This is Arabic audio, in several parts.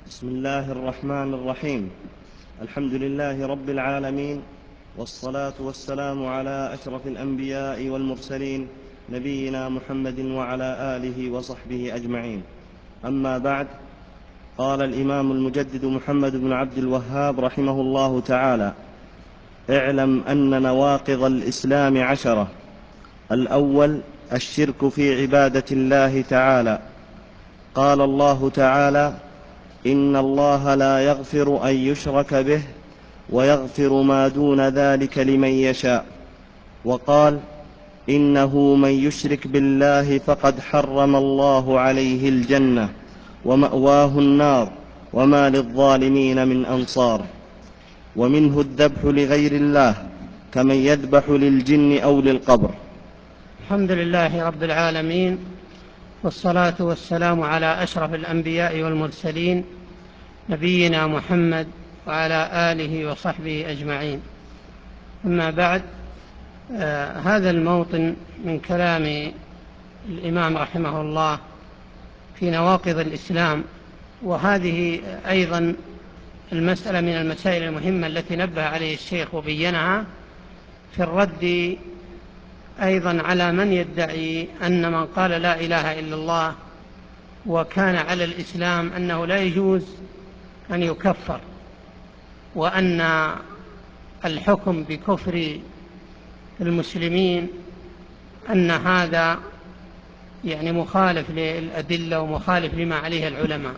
بسم الله الرحمن الرحيم. الحمد لله رب العالمين، والصلاة والسلام على أشرف الأنبياء والمرسلين، نبينا محمد وعلى آله وصحبه أجمعين. أما بعد، قال الإمام المجدد محمد بن عبد الوهاب رحمه الله تعالى: اعلم أن نواقض الإسلام 10. الأول: الشرك في عبادة الله تعالى. قال الله تعالى: إن الله لا يغفر أن يشرك به ويغفر ما دون ذلك لمن يشاء. وقال: إنه من يشرك بالله فقد حرم الله عليه الجنة ومأواه النار وما للظالمين من أنصار. ومنه الذبح لغير الله كمن يذبح للجن أو للقبر. الحمد لله رب العالمين، والصلاة والسلام على أشرف الأنبياء والمرسلين، نبينا محمد وعلى آله وصحبه أجمعين. أما بعد، هذا الموطن من كلام الإمام رحمه الله في نواقض الإسلام، وهذه أيضا المسألة من المسائل المهمة التي نبه عليه الشيخ وبينها في الرد أيضا على من يدعي أن من قال لا إله إلا الله وكان على الإسلام أنه لا يجوز أن يكفر، وأن الحكم بكفر المسلمين أن هذا يعني مخالف للأدلة ومخالف لما عليه العلماء،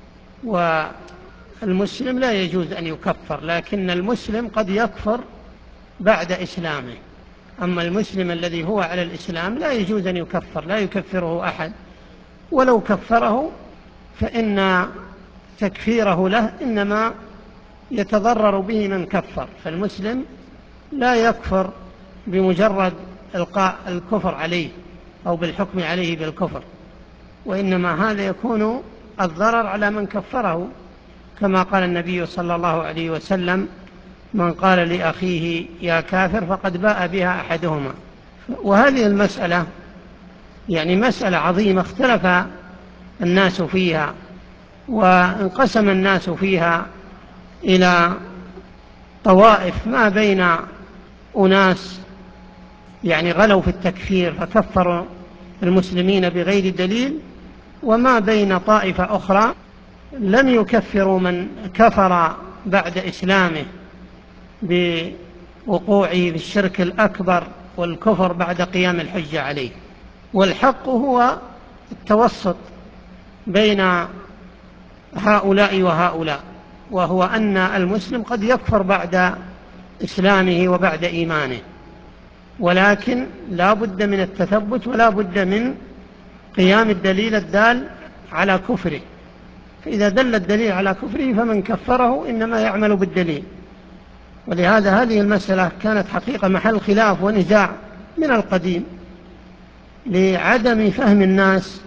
والمسلم لا يجوز أن يكفر، لكن المسلم قد يكفر بعد إسلامه. أما المسلم الذي هو على الإسلام لا يجوز أن يكفر، لا يكفره أحد، ولو كفره فإن تكفيره له إنما يتضرر به من كفر. فالمسلم لا يكفر بمجرد إلقاء الكفر عليه أو بالحكم عليه بالكفر، وإنما هذا يكون الضرر على من كفره، كما قال النبي صلى الله عليه وسلم: من قال لأخيه يا كافر فقد باء بها أحدهما. وهذه المسألة يعني مسألة عظيمة اختلف الناس فيها، وانقسم الناس فيها إلى طوائف، ما بين أناس يعني غلوا في التكفير فكفروا المسلمين بغير دليل، وما بين طائفة أخرى لم يكفروا من كفر بعد إسلامه بوقوعه في الشرك الأكبر والكفر بعد قيام الحجة عليه. والحق هو التوسط بين هؤلاء وهؤلاء، وهو أن المسلم قد يكفر بعد إسلامه وبعد إيمانه، ولكن لا بد من التثبت ولا بد من قيام الدليل الدال على كفره. فإذا دل الدليل على كفره فمن كفره إنما يعمل بالدليل. ولهذا هذه المسألة كانت حقيقة محل خلاف ونزاع من القديم لعدم فهم الناس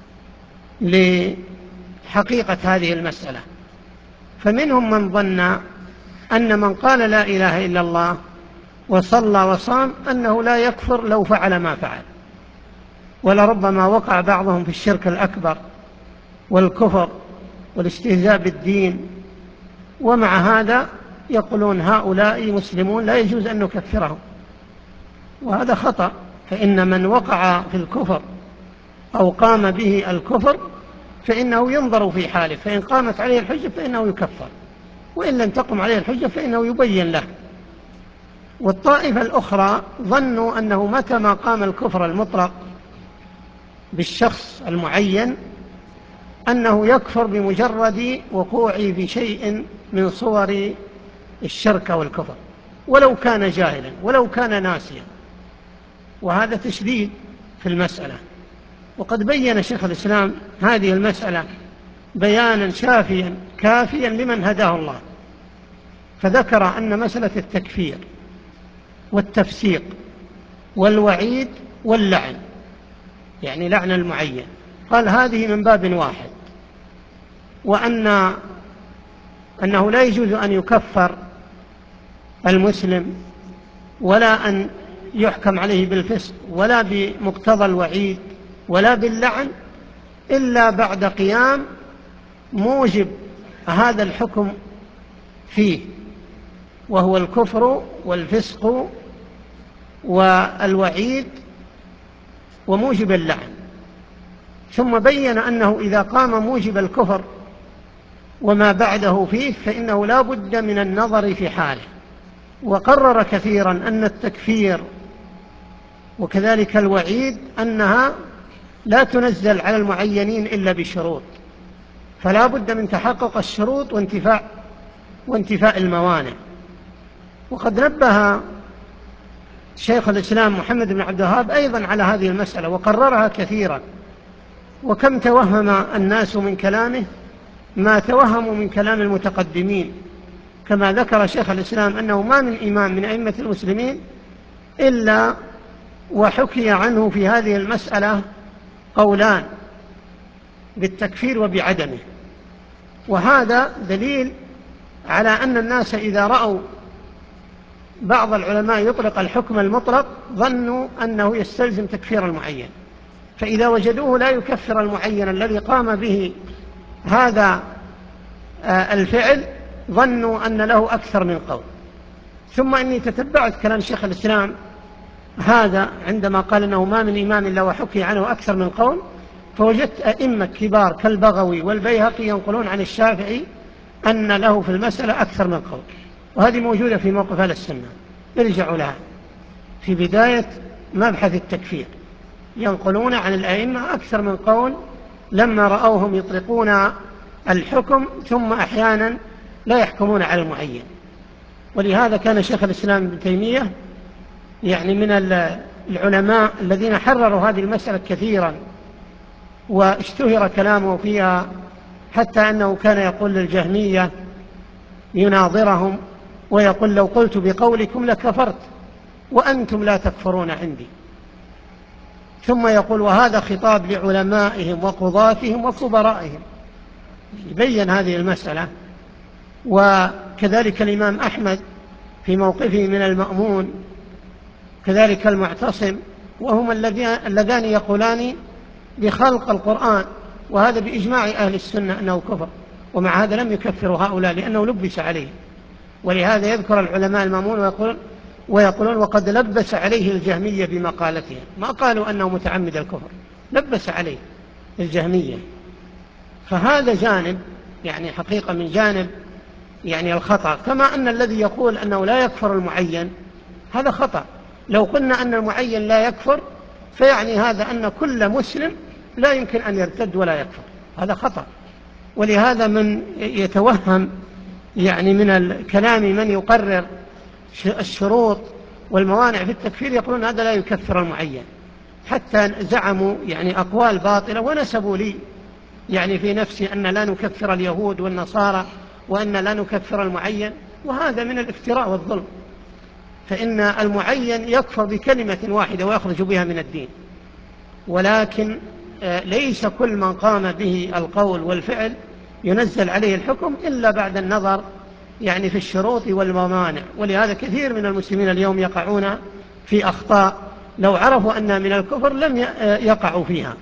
لحقيقة هذه المسألة. فمنهم من ظن أن من قال لا إله إلا الله وصلى وصام أنه لا يكفر لو فعل ما فعل، ولربما وقع بعضهم في الشرك الأكبر والكفر والاستهزاء بالدين، ومع هذا يقولون هؤلاء مسلمون لا يجوز أن نكفرهم، وهذا خطأ. فإن من وقع في الكفر أو قام به الكفر فإنه ينظر في حاله، فإن قامت عليه الحجة فإنه يكفر، وإن لم تقم عليه الحجة فإنه يبين له. والطائفة الأخرى ظنوا أنه متى ما قام الكفر المطلق بالشخص المعين أنه يكفر بمجرد وقوعه في شيء من صور الشرك والكفر، ولو كان جاهلا ولو كان ناسيا، وهذا تشديد في المسألة. وقد بين شيخ الإسلام هذه المسألة بيانا شافيا كافيا لمن هداه الله، فذكر أن مسألة التكفير والتفسيق والوعيد واللعن، يعني لعن المعين، قال هذه من باب واحد، أنه لا يجوز أن يكفر المسلم ولا أن يحكم عليه بالفسق ولا بمقتضى الوعيد ولا باللعن إلا بعد قيام موجب هذا الحكم فيه، وهو الكفر والفسق والوعيد وموجب اللعن. ثم بين أنه إذا قام موجب الكفر وما بعده فيه فإنه لا بد من النظر في حاله. وقرر كثيرا أن التكفير وكذلك الوعيد أنها لا تنزل على المعينين إلا بشروط، فلا بد من تحقق الشروط وانتفاء الموانع. وقد نبه شيخ الإسلام محمد بن عبد الوهاب أيضا على هذه المسألة وقررها كثيرا، وكم توهم الناس من كلامه ما توهموا من كلام المتقدمين، كما ذكر شيخ الإسلام أنه ما من إمام من أئمة المسلمين إلا وحكي عنه في هذه المسألة قولان بالتكفير وبعدمه. وهذا دليل على أن الناس إذا رأوا بعض العلماء يطلق الحكم المطلق ظنوا أنه يستلزم تكفير المعين، فإذا وجدوه لا يكفر المعين الذي قام به هذا الفعل ظنوا أن له أكثر من قول. ثم إني تتبعت كلام شيخ الإسلام هذا عندما قال أنه ما من إمام إلا وحكي عنه أكثر من قول، فوجدت أئمة كبار كالبغوي والبيهقي ينقلون عن الشافعي أن له في المسألة أكثر من قول، وهذه موجودة في موقف أهل السنة، ارجعوا لها في بداية مبحث التكفير، ينقلون عن الأئمة أكثر من قول لما رأوهم يطلقون الحكم ثم أحيانا لا يحكمون على المعين. ولهذا كان شيخ الإسلام ابن تيمية يعني من العلماء الذين حرروا هذه المسألة كثيرا واشتهر كلامه فيها، حتى أنه كان يقول للجهمية يناظرهم ويقول لو قلت بقولكم لكفرت وأنتم لا تكفرون عندي. ثم يقول وهذا خطاب لعلمائهم وقضاتهم وكبرائهم، يبين هذه المسألة. وكذلك الإمام أحمد في موقفه من المأمون، كذلك المعتصم، وهم اللذان يقولان بخلق القرآن، وهذا بإجماع أهل السنة أنه كفر، ومع هذا لم يكفروا هؤلاء لأنه لبس عليه. ولهذا يذكر العلماء المأمون ويقولون وقد لبس عليه الجهمية بمقالتهم، ما قالوا أنه متعمد الكفر، لبس عليه الجهمية. فهذا جانب يعني حقيقة من جانب يعني الخطأ، كما أن الذي يقول أنه لا يكفر المعين هذا خطأ. لو قلنا أن المعين لا يكفر فيعني هذا أن كل مسلم لا يمكن أن يرتد ولا يكفر، هذا خطأ. ولهذا من يتوهم يعني من الكلام من يقرر الشروط والموانع في التكفير يقولون هذا لا يكفر المعين، حتى زعموا يعني أقوال باطلة ونسبوا لي يعني في نفسي أن لا نكفر اليهود والنصارى وأن لا نكفر المعين، وهذا من الافتراء والظلم. فإن المعين يكفر بكلمة واحدة ويخرج بها من الدين، ولكن ليس كل من قام به القول والفعل ينزل عليه الحكم إلا بعد النظر يعني في الشروط والموانع. ولهذا كثير من المسلمين اليوم يقعون في أخطاء لو عرفوا أنها من الكفر لم يقعوا فيها.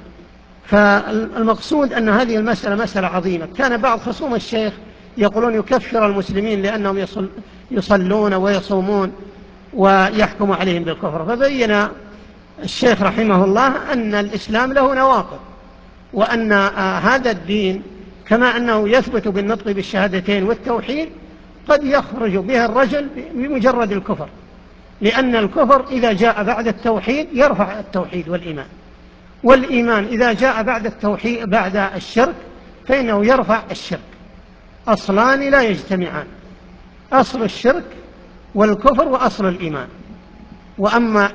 فالمقصود أن هذه المسألة مسألة عظيمة. كان بعض خصوم الشيخ يقولون يكفر المسلمين لأنهم يصلون ويصومون ويحكم عليهم بالكفر، فبين الشيخ رحمه الله أن الإسلام له نواقض، وأن هذا الدين كما أنه يثبت بالنطق بالشهادتين والتوحيد قد يخرج بها الرجل بمجرد الكفر، لأن الكفر إذا جاء بعد التوحيد يرفع التوحيد والإيمان، والإيمان إذا جاء بعد التوحيد بعد الشرك فإنه يرفع الشرك. أصلان لا يجتمعان، أصل الشرك والكفر وأصل الإيمان. وأما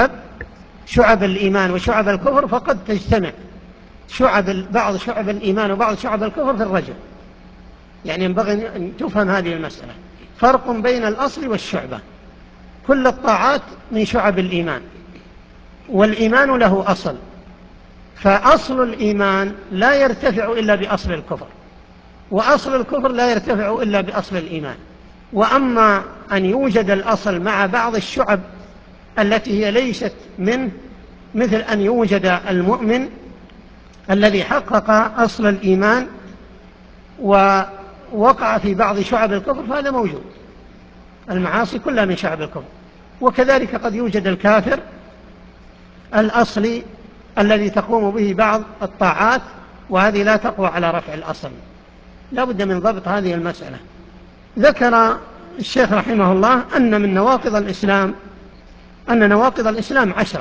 شعب الإيمان وشعب الكفر فقد تجتمع بعض شعب الإيمان وبعض شعب الكفر في الرجل. يعني ينبغي أن تفهم هذه المسألة، فرق بين الأصل والشعبة. كل الطاعات من شعب الإيمان، والإيمان له أصل، فأصل الإيمان لا يرتفع إلا بأصل الكفر، وأصل الكفر لا يرتفع إلا بأصل الإيمان. وأما أن يوجد الأصل مع بعض الشعب التي هي ليست منه، مثل أن يوجد المؤمن الذي حقق أصل الإيمان وقع في بعض شعب الكفر فهذا موجود، المعاصي كلها من شعب الكفر. وكذلك قد يوجد الكافر الأصلي الذي تقوم به بعض الطاعات، وهذه لا تقوى على رفع الأصل، لا بد من ضبط هذه المسألة. ذكر الشيخ رحمه الله أن من نواقض الإسلام أن نواقض الإسلام 10،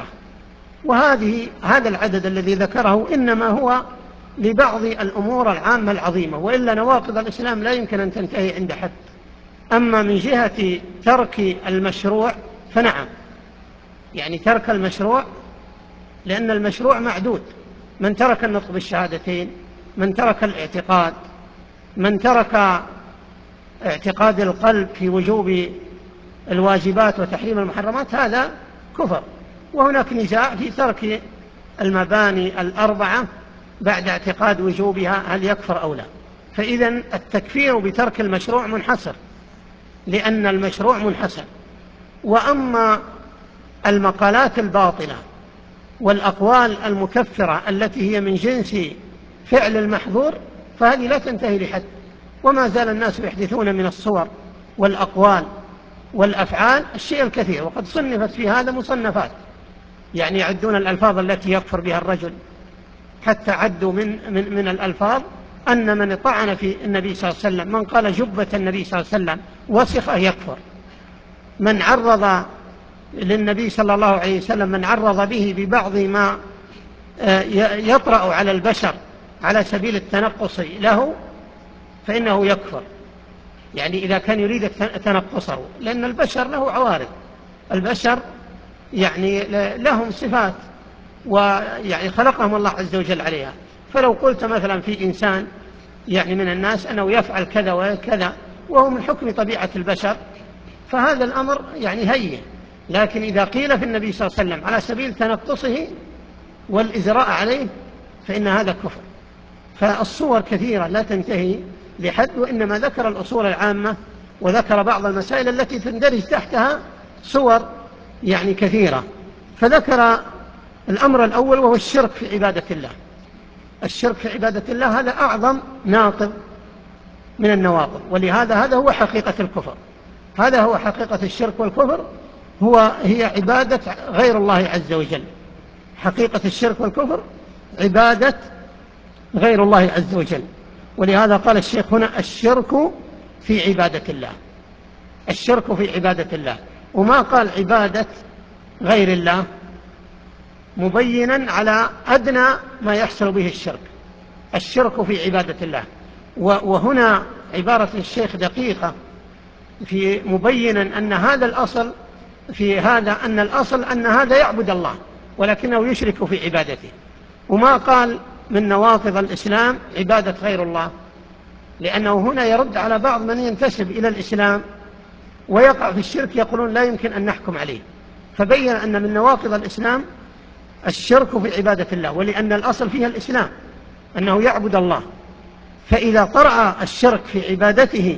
هذا العدد الذي ذكره إنما هو لبعض الأمور العامة العظيمة، وإلا نواقض الإسلام لا يمكن أن تنتهي عند حد. أما من جهة ترك المشروع فنعم، يعني ترك المشروع، لأن المشروع معدود: من ترك النطق بالشهادتين، من ترك الاعتقاد، من ترك اعتقاد القلب في وجوب الواجبات وتحريم المحرمات، هذا كفر. وهناك نزاع في ترك المباني الأربعة بعد اعتقاد وجوبها هل يكفر أو لا. فإذا التكفير بترك المشروع منحصر، لأن المشروع منحصر. وأما المقالات الباطلة والأقوال المكفرة التي هي من جنس فعل المحظور فهذه لا تنتهي لحد، وما زال الناس يحدثون من الصور والأقوال والأفعال الشيء الكثير. وقد صنفت في هذا مصنفات، يعني يعدون الألفاظ التي يكفر بها الرجل، حتى عدوا من الألفاظ أن من طعن في النبي صلى الله عليه وسلم، من قال جبة النبي صلى الله عليه وسلم وسخة يكفر، من عرض للنبي صلى الله عليه وسلم، من عرض به ببعض ما يطرأ على البشر على سبيل التنقص له فإنه يكفر، يعني إذا كان يريد تنقصه، لأن البشر له عوارض، البشر يعني لهم صفات ويعني خلقهم الله عز وجل عليها. فلو قلت مثلا في إنسان يعني من الناس أنه يفعل كذا وكذا وهو من حكم طبيعة البشر فهذا الأمر يعني هين، لكن إذا قيل في النبي صلى الله عليه وسلم على سبيل تنقصه والإزراء عليه فإن هذا كفر. فالصور كثيرة لا تنتهي لحد، وإنما ذكر الأصول العامة وذكر بعض المسائل التي تندرج تحتها صور يعني كثيرة. فذكر الأمر الأول وهو الشرك في عبادة الله. الشرك في عبادة الله هذا أعظم ناقض من النواقض، ولهذا هذا هو حقيقة الكفر، هذا هو حقيقة الشرك والكفر، هي عبادة غير الله عز وجل. حقيقة الشرك والكفر عبادة غير الله عز وجل. ولهذا قال الشيخ هنا الشرك في عبادة الله، الشرك في عبادة الله، وما قال عبادة غير الله، مبينا على أدنى ما يحصل به الشرك، الشرك في عبادة الله. وهنا عبارة الشيخ دقيقة في مبينا أن هذا الأصل في هذا، أن الأصل أن هذا يعبد الله ولكنه يشرك في عبادته، وما قال من نواقض الإسلام عبادة غير الله، لأنه هنا يرد على بعض من ينتسب إلى الإسلام ويقع في الشرك يقولون لا يمكن أن نحكم عليه. فبين أن من نواقض الإسلام الشرك في عبادة الله، ولأن الأصل فيها الإسلام أنه يعبد الله، فإذا طرأ الشرك في عبادته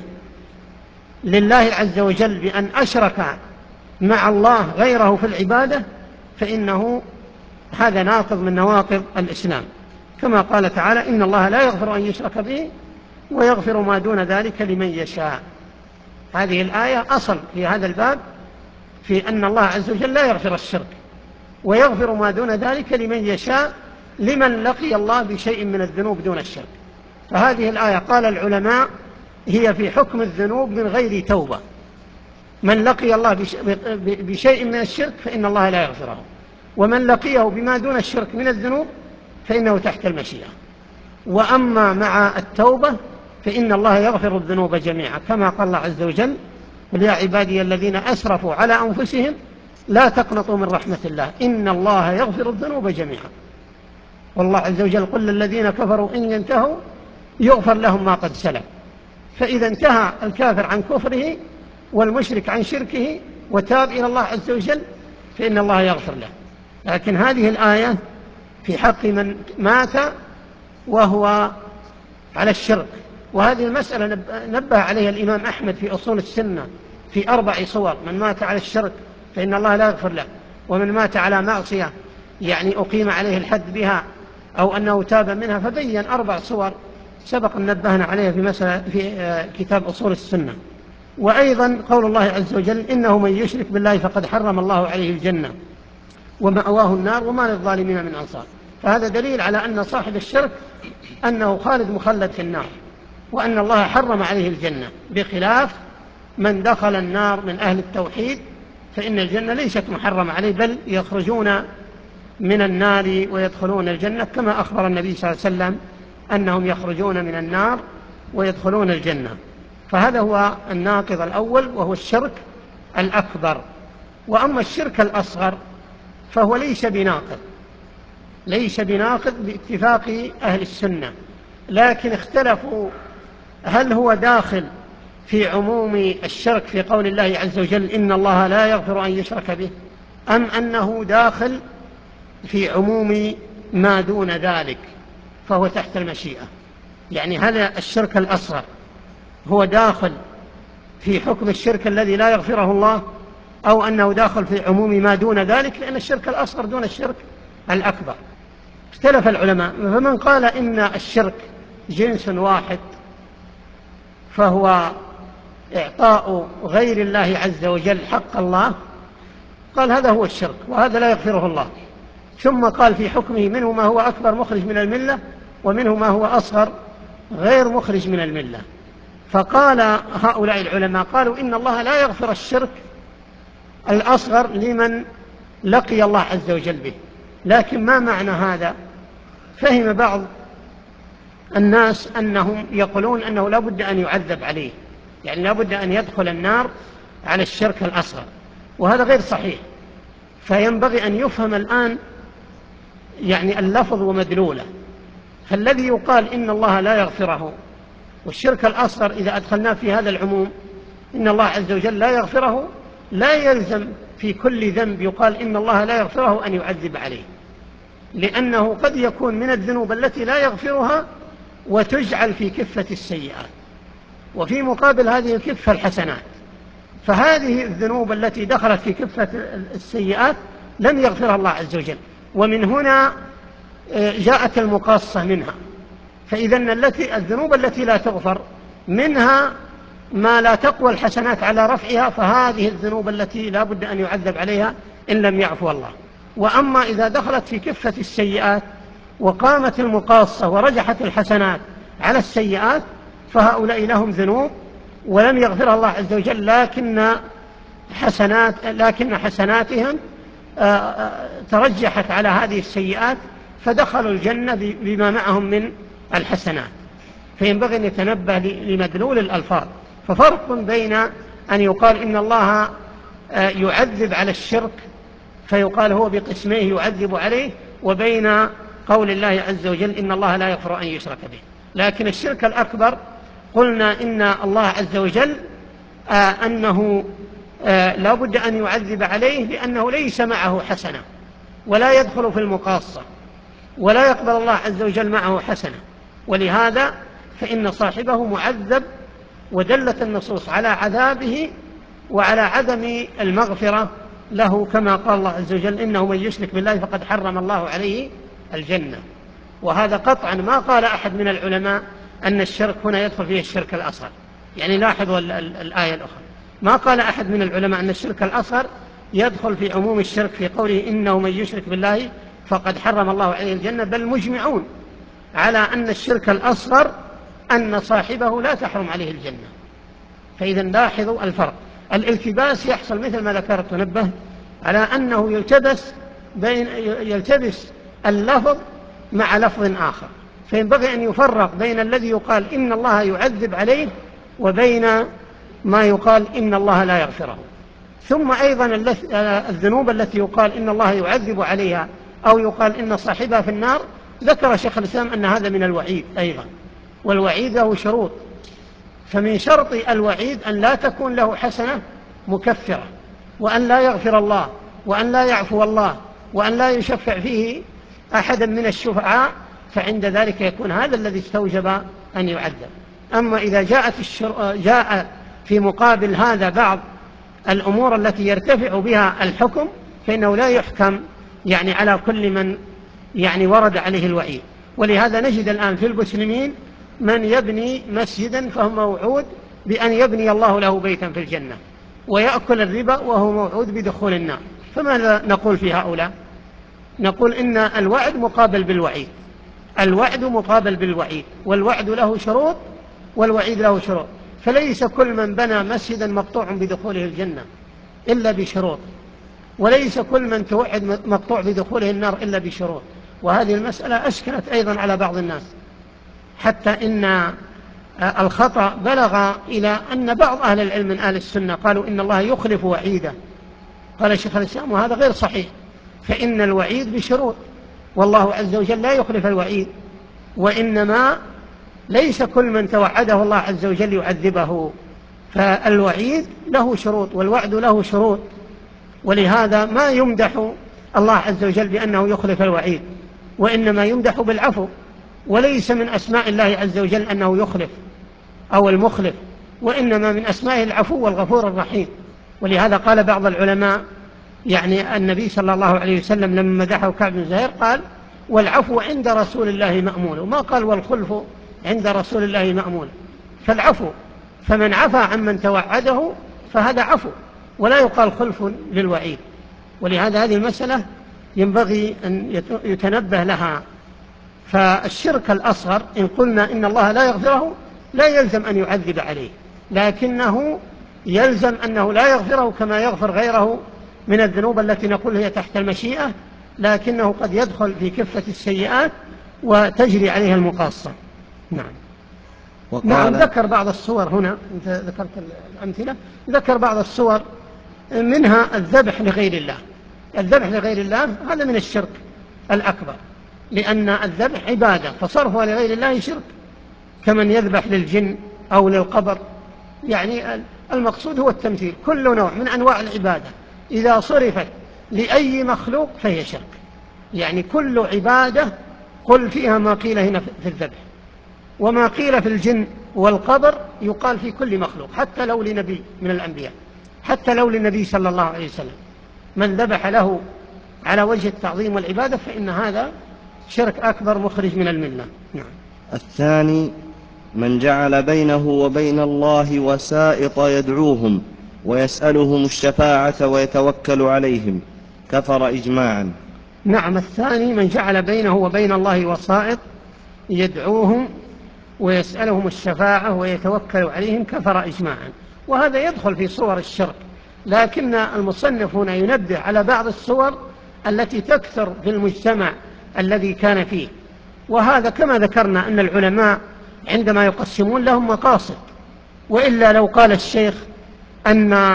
لله عز وجل بأن أشرك مع الله غيره في العبادة فإنه هذا ناقض من نواقض الإسلام، كما قال تعالى إن الله لا يغفر أن يشرك به ويغفر ما دون ذلك لمن يشاء. هذه الآية أصل في هذا الباب في أن الله عز وجل لا يغفر الشرك ويغفر ما دون ذلك لمن يشاء، لمن لقي الله بشيء من الذنوب دون الشرك. فهذه الآية قال العلماء هي في حكم الذنوب من غير توبة، من لقي الله بشيء من الشرك فإن الله لا يغفره، ومن لقيه بما دون الشرك من الذنوب فإنه تحت المشيئة. وأما مع التوبة فإن الله يغفر الذنوب جميعا، كما قال الله عز وجل قل يا عبادي الذين أسرفوا على أنفسهم لا تقنطوا من رحمة الله إن الله يغفر الذنوب جميعا. والله عز وجل قل للذين كفروا إن ينتهوا يغفر لهم ما قد سلف. فإذا انتهى الكافر عن كفره والمشرك عن شركه وتاب إلى الله عز وجل فإن الله يغفر له. لكن هذه الآية في حق من مات وهو على الشرك، وهذه المسألة نبه عليها الإمام أحمد في أصول السنة في 4 صور: من مات على الشرك فإن الله لا يغفر له، ومن مات على معصية يعني أقيم عليه الحد بها أو أنه تاب منها، فبين 4 صور سبق أن نبهنا عليها في كتاب أصول السنة. وأيضا قول الله عز وجل إنه من يشرك بالله فقد حرم الله عليه الجنة ومأواه النار وما للظالمين من أنصار. فهذا دليل على أن صاحب الشرك أنه خالد مخلد في النار، وأن الله حرم عليه الجنة، بخلاف من دخل النار من أهل التوحيد فإن الجنة ليست محرمة عليه، بل يخرجون من النار ويدخلون الجنة، كما أخبر النبي صلى الله عليه وسلم أنهم يخرجون من النار ويدخلون الجنة. فهذا هو الناقض الأول، وهو الشرك الأكبر. وأما الشرك الأصغر فهو ليس بناقض باتفاق أهل السنة، لكن اختلفوا هل هو داخل في عموم الشرك في قول الله عز وجل إن الله لا يغفر أن يشرك به، أم أنه داخل في عموم ما دون ذلك فهو تحت المشيئة. يعني هل الشرك الأصغر هو داخل في حكم الشرك الذي لا يغفره الله، أو أنه داخل في عموم ما دون ذلك، لأن الشرك الأصغر دون الشرك الأكبر. اختلف العلماء، فمن قال إن الشرك جنس واحد فهو إعطاء غير الله عز وجل حق الله، قال هذا هو الشرك وهذا لا يغفره الله. ثم قال في حكمه منه ما هو أكبر مخرج من الملة، ومنه ما هو أصغر غير مخرج من الملة. فقال هؤلاء العلماء قالوا إن الله لا يغفر الشرك الأصغر لمن لقي الله عز وجل به. لكن ما معنى هذا؟ فهم بعض الناس أنهم يقولون أنه لا بد أن يعذب عليه، يعني لا بد أن يدخل النار على الشرك الأصغر، وهذا غير صحيح. فينبغي أن يفهم الآن يعني اللفظ ومدلوله. فالذي يقال إن الله لا يغفره والشرك الأصغر إذا أدخلناه في هذا العموم إن الله عز وجل لا يغفره، لا يلزم في كل ذنب يقال إن الله لا يغفره أن يعذب عليه، لأنه قد يكون من الذنوب التي لا يغفرها وتجعل في كفة السيئات، وفي مقابل هذه الكفة الحسنات. فهذه الذنوب التي دخلت في كفة السيئات لم يغفرها الله عز وجل، ومن هنا جاءت المقاصة منها. فإذا الذنوب التي لا تغفر منها ما لا تقوى الحسنات على رفعها، فهذه الذنوب التي لا بد أن يعذب عليها إن لم يعفو الله. وأما إذا دخلت في كفة السيئات وقامت المقاصة ورجحت الحسنات على السيئات، فهؤلاء لهم ذنوب ولم يغفرها الله عز وجل، لكن حسناتهم ترجحت على هذه السيئات فدخلوا الجنة بما معهم من الحسنات. فينبغي أن يتنبه لمدلول الألفاظ. ففرق بين أن يقال إن الله يعذب على الشرك فيقال هو بقسميه يعذب عليه، وبين قول الله عز وجل إن الله لا يغفر أن يشرك به. لكن الشرك الأكبر قلنا إن الله عز وجل أنه لا بد أن يعذب عليه لأنه ليس معه حسنة ولا يدخل في المقاصة ولا يقبل الله عز وجل معه حسنة، ولهذا فإن صاحبه معذب. ودلت النصوص على عذابه وعلى عدم المغفرة له، كما قال الله عز وجل إنه من يشرك بالله فقد حرم الله عليه الجنة. وهذا قطعا ما قال أحد من العلماء أن الشرك هنا يدخل فيه الشرك الأصغر. يعني لاحظوا الآية الأخرى، ما قال أحد من العلماء أن الشرك الأصغر يدخل في عموم الشرك في قوله إنه من يشرك بالله فقد حرم الله عليه الجنة، بل مجمعون على أن الشرك الأصغر أن صاحبه لا تحرم عليه الجنة. فإذا لاحظوا الفرق. الالتباس يحصل مثل ما ذكرت، تنبه على أنه يلتبس اللفظ مع لفظ آخر، فينبغي أن يفرق بين الذي يقال إن الله يعذب عليه وبين ما يقال إن الله لا يغفره. ثم أيضا الذنوب التي يقال إن الله يعذب عليها أو يقال إن صاحبها في النار، ذكر شيخ الإسلام أن هذا من الوعيد أيضا، والوعيد له شروط. فمن شرط الوعيد أن لا تكون له حسنة مكفرة، وأن لا يغفر الله، وأن لا يعفو الله، وأن لا يشفع فيه أحدا من الشفعاء، فعند ذلك يكون هذا الذي استوجب أن يعذب. أما إذا جاء في مقابل هذا بعض الأمور التي يرتفع بها الحكم، فإنه لا يحكم على كل من ورد عليه الوعيد. ولهذا نجد الآن في المسلمين من يبني مسجدا فهو موعود بأن يبني الله له بيتا في الجنة، ويأكل الربا وهو موعود بدخول النار. فماذا نقول في هؤلاء؟ نقول إن الوعد مقابل بالوعيد، الوعد مقابل بالوعيد، والوعد له شروط والوعيد له شروط. فليس كل من بنى مسجدا مقطوع بدخوله الجنة إلا بشروط، وليس كل من توعد مقطوع بدخوله النار إلا بشروط. وهذه المسألة أشكلت أيضا على بعض الناس، حتى إن الخطأ بلغ إلى أن بعض أهل العلم من أهل السنة قالوا إن الله يخلف وعيده. قال شيخ الإسلام وهذا غير صحيح، فإن الوعيد بشروط، والله عز وجل لا يخلف الوعيد، وإنما ليس كل من توعده الله عز وجل يعذبه، فالوعيد له شروط والوعد له شروط. ولهذا ما يمدح الله عز وجل بأنه يخلف الوعيد، وإنما يمدح بالعفو، وليس من أسماء الله عز وجل أنه يخلف أو المخلف، وإنما من أسمائه العفو والغفور الرحيم. ولهذا قال بعض العلماء يعني النبي صلى الله عليه وسلم لما مدحه كعب بن زهير قال والعفو عند رسول الله مأمول، وما قال والخلف عند رسول الله مأمول. فالعفو، فمن عفى عمن توعده فهذا عفو، ولا يقال خلف للوعيد. ولهذا هذه المسألة ينبغي أن يتنبه لها. فالشرك الأصغر إن قلنا إن الله لا يغفره لا يلزم أن يعذب عليه، لكنه يلزم أنه لا يغفره كما يغفر غيره من الذنوب التي نقول هي تحت المشيئة، لكنه قد يدخل في كفة السيئات وتجري عليها المقاصة. نعم. نعم، ذكر بعض الصور هنا، أنت ذكرت الأمثلة، ذكر بعض الصور منها الذبح لغير الله. الذبح لغير الله هذا من الشرك الأكبر، لأن الذبح عبادة، فصرفها لغير الله شرك، كمن يذبح للجن أو للقبر. يعني المقصود هو التمثيل. كل نوع من أنواع العبادة إذا صرفت لأي مخلوق فهي شرك. يعني كل عبادة قل فيها ما قيل هنا في الذبح، وما قيل في الجن والقبر يقال في كل مخلوق، حتى لو لنبي من الأنبياء، حتى لو للنبي صلى الله عليه وسلم، من ذبح له على وجه التعظيم والعبادة فإن هذا شرك أكبر مخرج من الملة. نعم. الثاني من جعل بينه وبين الله وسائط يدعوهم ويسألهم الشفاعة ويتوكل عليهم، كفر إجماعا. نعم، الثاني من جعل بينه وبين الله وسائط يدعوهم ويسألهم الشفاعة ويتوكل عليهم، كفر إجماعا. وهذا يدخل في صور الشرك، لكن المصنف هنا ينبه على بعض الصور التي تكثر في المجتمع الذي كان فيه. وهذا كما ذكرنا أن العلماء عندما يقسمون لهم مقاصد، وإلا لو قال الشيخ أن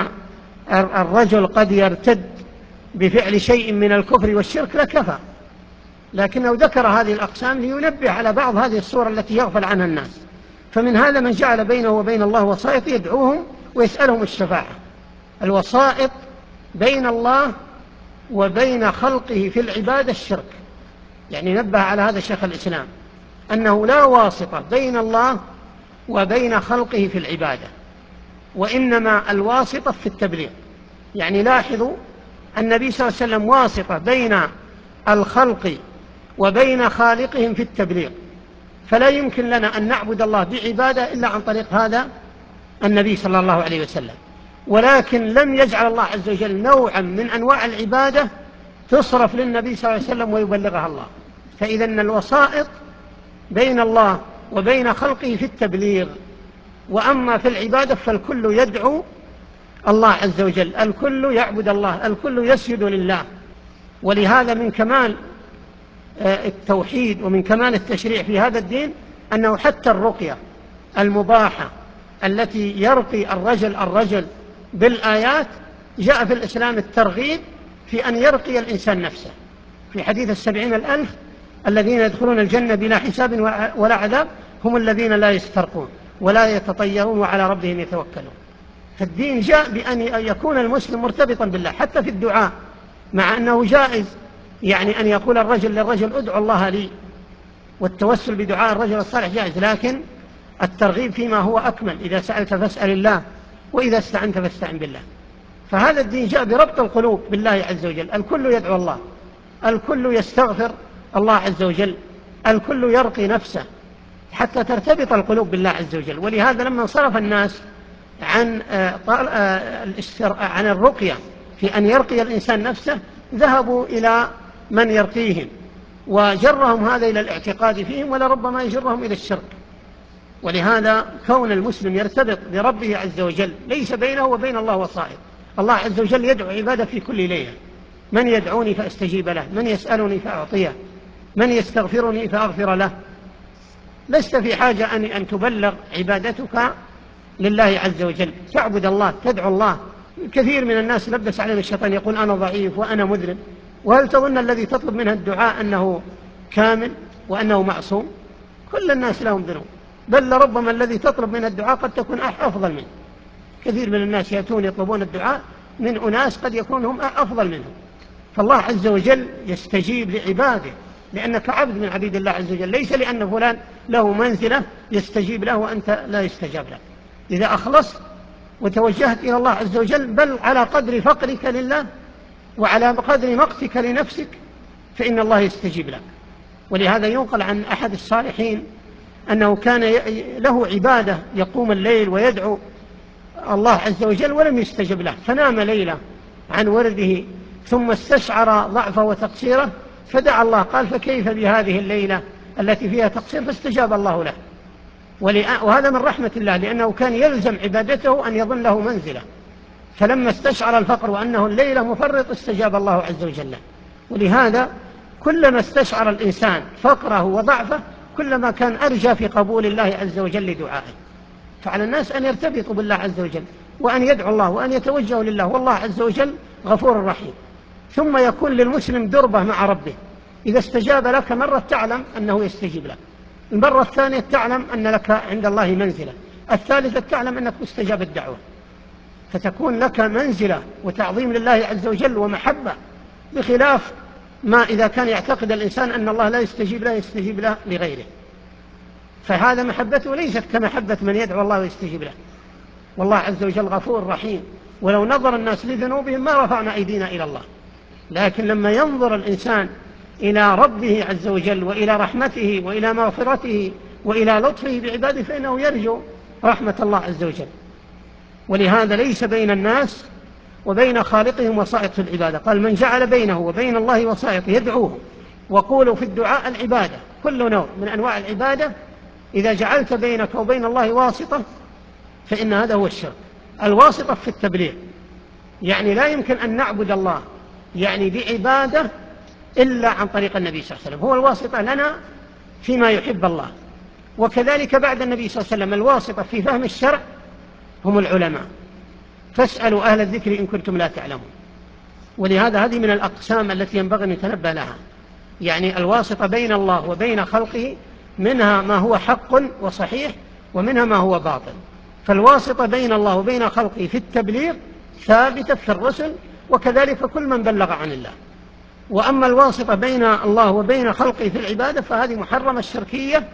الرجل قد يرتد بفعل شيء من الكفر والشرك لكفى، لكنه ذكر هذه الأقسام لينبه على بعض هذه الصور التي يغفل عنها الناس. فمن هذا من جعل بينه وبين الله وسائط يدعوهم ويسألهم الشفاعة. الوسائط بين الله وبين خلقه في العبادة الشرك. يعني نبه على هذا شيخ الإسلام أنه لا واسطة بين الله وبين خلقه في العبادة، وإنما الواسطة في التبليغ. يعني لاحظوا النبي صلى الله عليه وسلم واسطة بين الخلق وبين خالقهم في التبليغ، فلا يمكن لنا أن نعبد الله بعبادة إلا عن طريق هذا النبي صلى الله عليه وسلم. ولكن لم يجعل الله عز وجل نوعا من أنواع العبادة تصرف للنبي صلى الله عليه وسلم ويبلغها الله. فإذا الوسائط بين الله وبين خلقه في التبليغ، وأما في العبادة فالكل يدعو الله عز وجل، الكل يعبد الله، الكل يسجد لله. ولهذا من كمال التوحيد ومن كمال التشريع في هذا الدين أنه حتى الرقية المباحة التي يرقي الرجل بالآيات جاء في الإسلام الترغيب في أن يرقي الإنسان نفسه. في حديث 70,000 الذين يدخلون الجنة بلا حساب ولا عذاب هم الذين لا يسترقون ولا يتطيرون وعلى ربهم يتوكلون. فالدين جاء بأن يكون المسلم مرتبطا بالله حتى في الدعاء، مع أنه جائز يعني أن يقول الرجل للرجل ادعو الله لي، والتوسل بدعاء الرجل الصالح جائز، لكن الترغيب فيما هو أكمل: إذا سألت فاسأل الله وإذا استعنت فاستعن بالله. فهذا الدين جاء بربط القلوب بالله عز وجل، الكل يدعو الله، الكل يستغفر الله عز وجل، الكل يرقي نفسه، حتى ترتبط القلوب بالله عز وجل. ولهذا لما انصرف الناس عن الرقية في أن يرقي الإنسان نفسه ذهبوا إلى من يرقيهم، وجرهم هذا إلى الاعتقاد فيهم، ولربما يجرهم إلى الشرك. ولهذا كون المسلم يرتبط بربه عز وجل ليس بينه وبين الله وسائط. الله عز وجل يدعو عباده في كل ليلة: من يدعوني فأستجيب له، من يسألني فأعطيه، من يستغفرني فأغفر له. لست في حاجة أن تبلغ عبادتك لله عز وجل، تعبد الله، تدعو الله. كثير من الناس لبس عليهم الشيطان يقول أنا ضعيف وأنا مذنب. وهل تظن الذي تطلب منه الدعاء أنه كامل وأنه معصوم؟ كل الناس لهم ذنوب، بل ربما الذي تطلب منه الدعاء قد تكون أفضل منه. كثير من الناس يأتون يطلبون الدعاء من أناس قد يكون هم أفضل منهم. فالله عز وجل يستجيب لعباده لأنك عبد من عبيد الله عز وجل، ليس لأن فلان له منزلة يستجيب له وأنت لا يستجاب لك. إذا أخلصت وتوجهت إلى الله عز وجل، بل على قدر فقرك لله وعلى قدر مقتك لنفسك، فإن الله يستجيب لك. ولهذا ينقل عن أحد الصالحين أنه كان له عبادة، يقوم الليل ويدعو الله عز وجل ولم يستجب له، فنام ليلة عن ورده، ثم استشعر ضعفه وتقصيره فدعا الله، قال فكيف بهذه الليلة التي فيها تقصير؟ فاستجاب الله له. وهذا من رحمة الله، لأنه كان يلزم عبادته أن يظن له منزلة، فلما استشعر الفقر وأنه الليلة مفرط استجاب الله عز وجل. ولهذا كلما استشعر الإنسان فقره وضعفه كلما كان أرجى في قبول الله عز وجل لدعائه. فعلى الناس أن يرتبطوا بالله عز وجل وأن يدعوا الله وأن يتوجهوا لله، والله عز وجل غفور رحيم. ثم يكون للمسلم دربة مع ربه، إذا استجاب لك مرة تعلم أنه يستجيب لك، المرة الثانية تعلم أن لك عند الله منزلة، الثالثة تعلم أنك مستجاب الدعوة، فتكون لك منزلة وتعظيم لله عز وجل ومحبة، بخلاف ما إذا كان يعتقد الإنسان أن الله لا يستجيب له، يستجيب له لغيره، فهذا محبته ليست كمحبة من يدعو الله ويستجيب له. والله عز وجل غفور رحيم، ولو نظر الناس لذنوبهم ما رفعنا أيدينا إلى الله. لكن لما ينظر الإنسان إلى ربه عز وجل وإلى رحمته وإلى مغفرته وإلى لطفه بعباده فإنه يرجو رحمة الله عز وجل. ولهذا ليس بين الناس وبين خالقهم وسائط في العبادة، قال من جعل بينه وبين الله وسائط يدعوه. وقولوا في الدعاء العبادة، كل نوع من أنواع العبادة إذا جعلت بينك وبين الله واسطة فإن هذا هو الشرك. الواسطة في التبليغ، يعني لا يمكن أن نعبد الله يعني بعبادة إلا عن طريق النبي صلى الله عليه وسلم، هو الواسطة لنا فيما يحب الله. وكذلك بعد النبي صلى الله عليه وسلم الواسطة في فهم الشرع هم العلماء، فاسألوا أهل الذكر إن كنتم لا تعلمون. ولهذا هذه من الأقسام التي ينبغي أن نتنبه لها، يعني الواسطة بين الله وبين خلقه منها ما هو حق وصحيح ومنها ما هو باطل. فالواسطة بين الله وبين خلقه في التبليغ ثابتة في الرسل، وكذلك كل من بلغ عن الله. وأما الواسطة بين الله وبين خلقه في العبادة فهذه محرمة الشركية،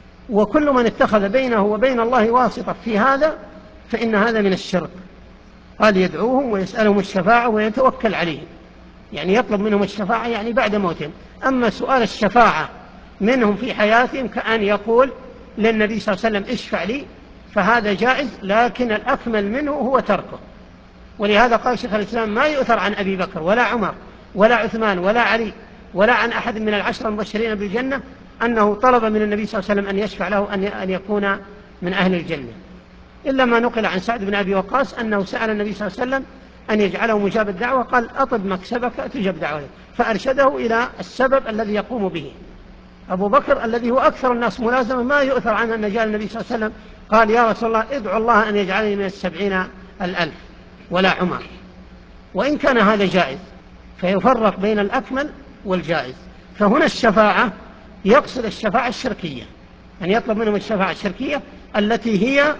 وكل من اتخذ بينه وبين الله واسطة في هذا فإن هذا من الشرك. قال يدعوهم ويسألهم الشفاعة ويتوكل عليهم، يعني يطلب منهم الشفاعة يعني بعد موتهم. أما سؤال الشفاعة منهم في حياتهم كأن يقول للنبي صلى الله عليه وسلم اشفع لي، فهذا جائز، لكن الأكمل منه هو تركه. ولهذا قال شيخ الإسلام ما يؤثر عن أبي بكر ولا عمر ولا عثمان ولا علي ولا عن أحد من العشرة المبشرين بالجنة أنه طلب من النبي صلى الله عليه وسلم أن يشفع له أن يكون من أهل الجنة، إلا ما نقل عن سعد بن أبي وقاص أنه سأل النبي صلى الله عليه وسلم أن يجعله مجاب الدعوة، قال أطب مكسبك تجب دعوتك، فأرشده إلى السبب الذي يقوم به. أبو بكر الذي هو أكثر الناس ملازمة ما يؤثر عنه أن جاء النبي صلى الله عليه وسلم قال يا رسول الله ادعو الله أن يجعلني من 70,000، ولا عمر. وإن كان هذا جائز فيفرق بين الأكمل والجائز. فهنا الشفاعة يقصد الشفاعة الشركية، أن يطلب منهم الشفاعة الشركية التي هي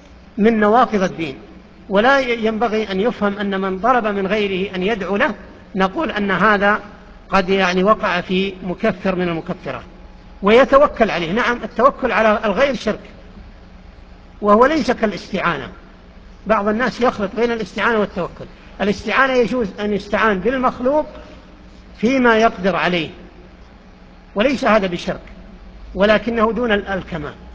من نواقض الدين. ولا ينبغي أن يفهم أن من طلب من غيره أن يدعو له نقول أن هذا قد يعني وقع في مكفر من المكفرات ويتوكل عليه. نعم التوكل على الغير شرك، وهو ليس كالاستعانة. بعض الناس يخلط بين الاستعانة والتوكل. الاستعانة يجوز أن يستعان بالمخلوق فيما يقدر عليه، وليس هذا بشرك، ولكنه دون الكمال.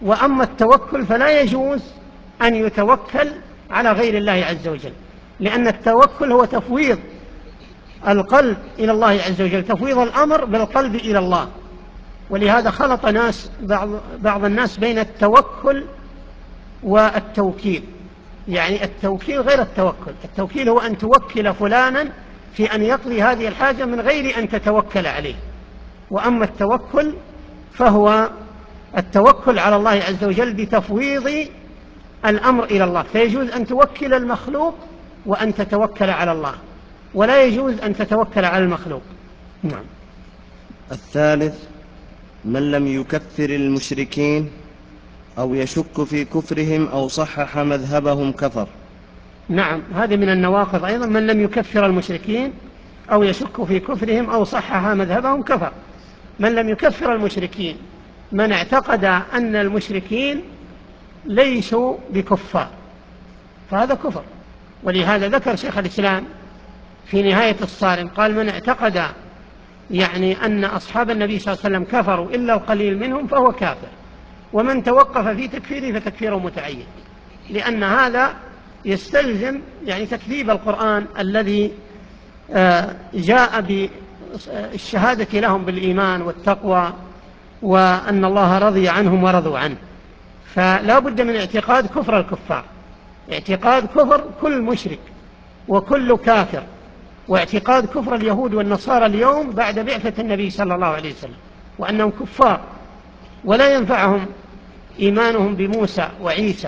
وأما التوكل فلا يجوز أن يتوكل على غير الله عز وجل، لأن التوكل هو تفويض القلب إلى الله عز وجل، تفويض الأمر بالقلب إلى الله. ولهذا خلط بعض الناس بين التوكل والتوكيل. يعني التوكيل غير التوكل. التوكيل هو أن توكل فلانا في أن يقضي هذه الحاجة من غير أن تتوكل عليه. وأما التوكل فهو التوكل على الله عز وجل بتفويض الأمر إلى الله، فيجوز أن توكل المخلوق وأن تتوكل على الله، ولا يجوز أن تتوكل على المخلوق. نعم. الثالث: من لم يكفر المشركين أو يشك في كفرهم أو صحح مذهبهم كفر. نعم، هذه من النواقض أيضا. من لم يكفر المشركين أو يشك في كفرهم أو صحح مذهبهم كفر. من لم يكفر المشركين من اعتقد أن المشركين ليسوا بكفار، فهذا كفر. ولهذا ذكر شيخ الإسلام في نهاية الصارم قال: من اعتقد يعني أن أصحاب النبي صلى الله عليه وسلم كفروا إلا القليل منهم فهو كافر، ومن توقف في تكفيره فتكفيره متعين، لأن هذا يستلزم يعني تكذيب القرآن الذي جاء بالشهادة لهم بالإيمان والتقوى وأن الله رضي عنهم ورضوا عنه. فلا بد من اعتقاد كفر الكفار، اعتقاد كفر كل مشرك وكل كافر، واعتقاد كفر اليهود والنصارى اليوم بعد بعثة النبي صلى الله عليه وسلم، وأنهم كفار ولا ينفعهم إيمانهم بموسى وعيسى،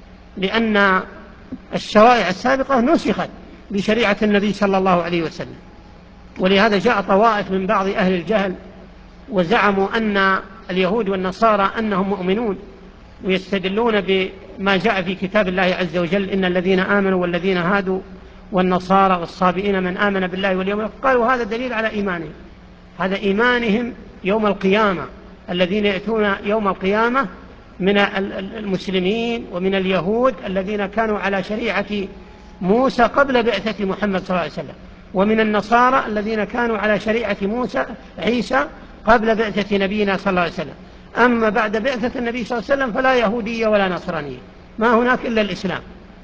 لأن الشرائع السابقة نسخت بشريعة النبي صلى الله عليه وسلم. ولهذا جاء طوائف من بعض أهل الجهل وزعموا أن اليهود والنصارى أنهم مؤمنون، ويستدلون بما جاء في كتاب الله عز وجل: إن الذين آمنوا والذين هادوا والنصارى والصابئين من آمن بالله واليوم الآخر. قالوا هذا دليل على إيمانهم، هذا إيمانهم يوم القيامة، الذين يأتون يوم القيامة من المسلمين ومن اليهود الذين كانوا على شريعة موسى قبل بعثة محمد صلى الله عليه وسلم، ومن النصارى الذين كانوا على شريعة عيسى قبل بعثة نبينا صلى الله عليه وسلم. أما بعد بعثة النبي صلى الله عليه وسلم فلا يهودية ولا نصرانية، ما هناك إلا الإسلام.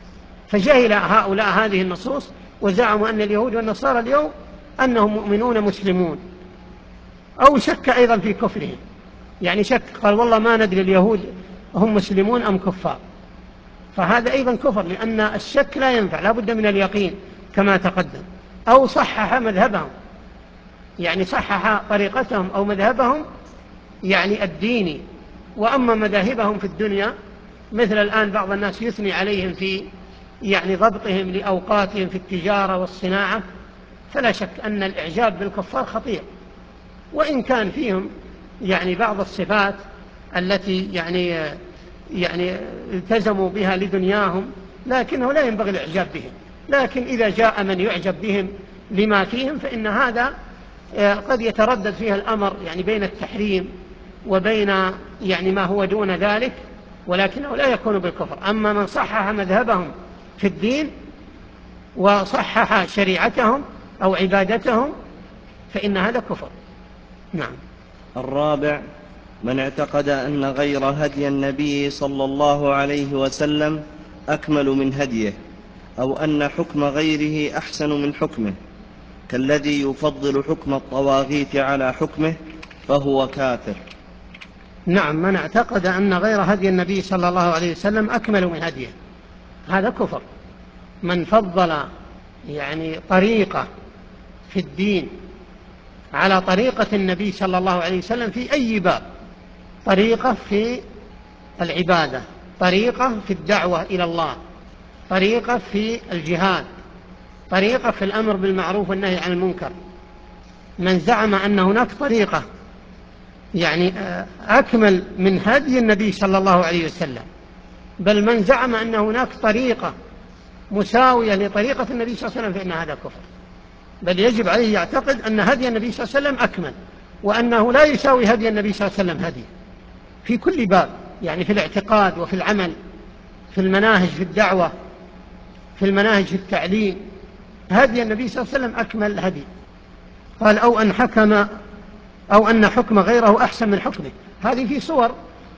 فجهل هؤلاء هذه النصوص وزعموا أن اليهود والنصارى اليوم أنهم مؤمنون مسلمون، أو شك أيضا في كفرهم، يعني شك، قال والله ما ندري اليهود هم مسلمون أم كفار، فهذا أيضا كفر، لأن الشك لا ينفع، لا بد من اليقين كما تقدم. أو صحح مذهبهم، يعني صحح طريقتهم أو مذهبهم يعني الديني. وأما مذاهبهم في الدنيا، مثل الآن بعض الناس يثني عليهم في يعني ضبطهم لأوقاتهم في التجارة والصناعة، فلا شك أن الإعجاب بالكفار خطير، وإن كان فيهم يعني بعض الصفات التي يعني التزموا بها لدنياهم، لكنه لا ينبغي الإعجاب بهم. لكن إذا جاء من يعجب بهم لما فيهم فإن هذا قد يتردد فيها الأمر يعني بين التحريم وبين يعني ما هو دون ذلك، ولكنه لا يكون بالكفر. أما من صحح مذهبهم في الدين وصحح شريعتهم أو عبادتهم فإن هذا كفر. نعم. الرابع: من اعتقد أن غير هدي النبي صلى الله عليه وسلم أكمل من هديه، أو أن حكم غيره أحسن من حكمه، كالذي يفضل حكم الطواغيت على حكمه، فهو كافر. نعم، من اعتقد أن غير هدي النبي صلى الله عليه وسلم أكمل من هديه هذا كفر. من فضل يعني طريقة في الدين على طريقة النبي صلى الله عليه وسلم في أي باب، طريقة في العبادة، طريقة في الدعوة إلى الله، طريقة في الجهاد، طريقة في الأمر بالمعروف والنهي عن المنكر، من زعم أن هناك طريقة يعني أكمل من هدي النبي صلى الله عليه وسلم، بل من زعم أن هناك طريقة مساوية لطريقة النبي صلى الله عليه وسلم فإن هذا كفر. بل يجب عليه يعتقد أن هدي النبي صلى الله عليه وسلم أكمل، وأنه لا يساوي هدي النبي صلى الله عليه وسلم هدي في كل باب، يعني في الاعتقاد وفي العمل، في المناهج، في الدعوة، في المناهج، في التعليم، هدي النبي صلى الله عليه وسلم أكمل هدي. قال: أو أن حكم غيره أحسن من حكمه. هذه في صور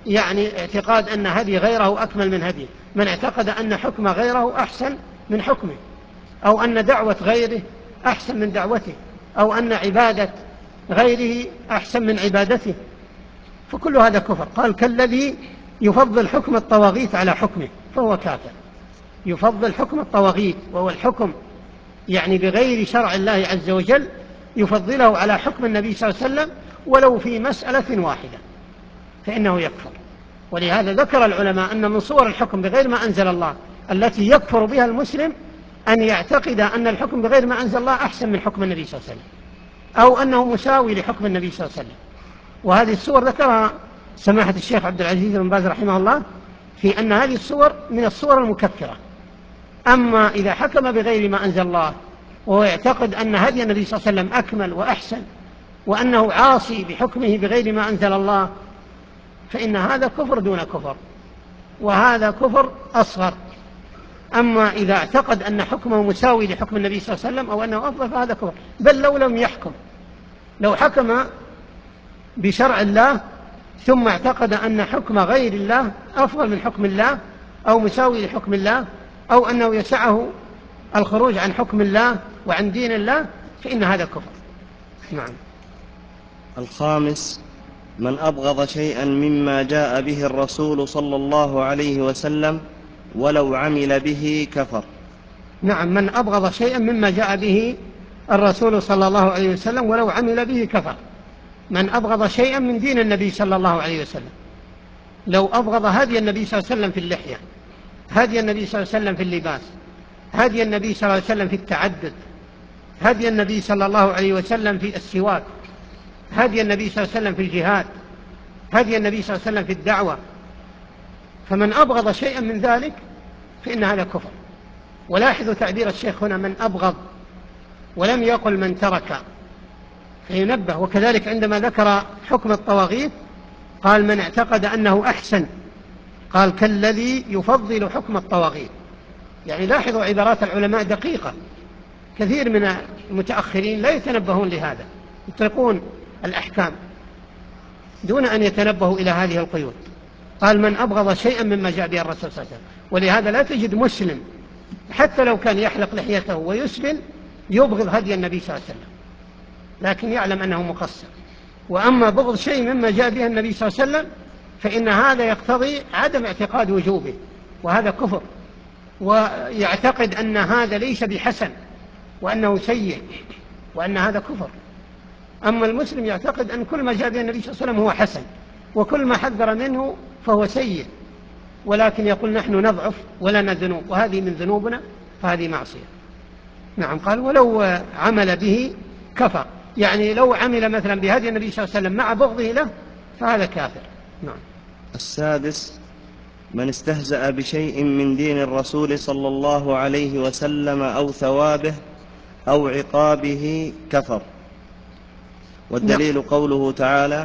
يعني اعتقاد أن هدي غيره أكمل من هديه، من اعتقد أن حكم غيره أحسن من حكمه، أو أن دعوة غيره أحسن من دعوته، أو أن عبادة غيره أحسن من عبادته، فكل هذا كفر. قال كالذي يفضل حكم الطواغيت على حكمه فهو كافر. يفضل حكم الطواغيت وهو الحكم يعني بغير شرع الله عز وجل، يفضله على حكم النبي صلى الله عليه وسلم ولو في مسألة واحدة فإنه يكفر. ولهذا ذكر العلماء أن من صور الحكم بغير ما أنزل الله التي يكفر بها المسلم أن يعتقد أن الحكم بغير ما أنزل الله أحسن من حكم النبي صلى الله عليه وسلم، أو أنه مساوي لحكم النبي صلى الله عليه وسلم. وهذه الصور ذكرها سماحة الشيخ عبد العزيز بن باز رحمه الله في أن هذه الصور من الصور المكفرة. أما إذا حكم بغير ما أنزل الله وهو يعتقد أن هدي النبي صلى الله عليه وسلم أكمل وأحسن وأنه عاصي بحكمه بغير ما أنزل الله فإن هذا كفر دون كفر، وهذا كفر أصغر. أما إذا اعتقد أن حكمه مساوي لحكم النبي صلى الله عليه وسلم أو أنه أفضل فهذا كفر. بل لو لم يحكم، لو حكم بشرع الله ثم اعتقد أن حكم غير الله أفضل من حكم الله أو مساوي لحكم الله أو أنه يسعه الخروج عن حكم الله وعن دين الله فإن هذا كفر. نعم. الخامس: من أبغض شيئا مما جاء به الرسول صلى الله عليه وسلم ولو عمل به كفر. نعم، من أبغض شيئا مما جاء به الرسول صلى الله عليه وسلم ولو عمل به كفر. من أبغض شيئا من دين النبي صلى الله عليه وسلم، لو أبغض هدي النبي صلى الله عليه وسلم في اللحية، هدي النبي صلى الله عليه وسلم في اللباس، هدي النبي صلى الله عليه وسلم في التعدد، هدي النبي صلى الله عليه وسلم في السواك، هدي النبي صلى الله عليه وسلم في الجهاد، هدي النبي صلى الله عليه وسلم في الدعوة، فمن أبغض شيئا من ذلك فإن هذا كفر. ولاحظوا تعبير الشيخ هنا من أبغض، ولم يقل من ترك، فينبه. وكذلك عندما ذكر حكم الطواغيت قال من اعتقد أنه أحسن، قال كالذي يفضل حكم الطواغيت. يعني لاحظوا عبارات العلماء دقيقة، كثير من المتأخرين لا يتنبهون لهذا، يطلقون الأحكام دون أن يتنبهوا إلى هذه القيود. قال من أبغض شيئا مما جاء به الرسول صلى الله عليه وسلم. ولهذا لا تجد مسلم حتى لو كان يحلق لحيته ويسبل يبغض هدي النبي صلى الله عليه وسلم، لكن يعلم أنه مقصر. وأما بغض شيء مما جاء به النبي صلى الله عليه وسلم فإن هذا يقتضي عدم اعتقاد وجوبه، وهذا كفر، ويعتقد أن هذا ليس بحسن وأنه سيء وأن هذا كفر. أما المسلم يعتقد أن كل ما جاء به النبي صلى الله عليه وسلم هو حسن، وكل ما حذر منه فهو سيء، ولكن يقول نحن نضعف ولنا ذنوب وهذه من ذنوبنا فهذه معصية. نعم. قال ولو عمل به كفر، يعني لو عمل مثلا بهدي النبي صلى الله عليه وسلم مع بغضه له فهذا كافر. نعم. السادس: من استهزأ بشيء من دين الرسول صلى الله عليه وسلم أو ثوابه أو عقابه كفر. والدليل قوله تعالى: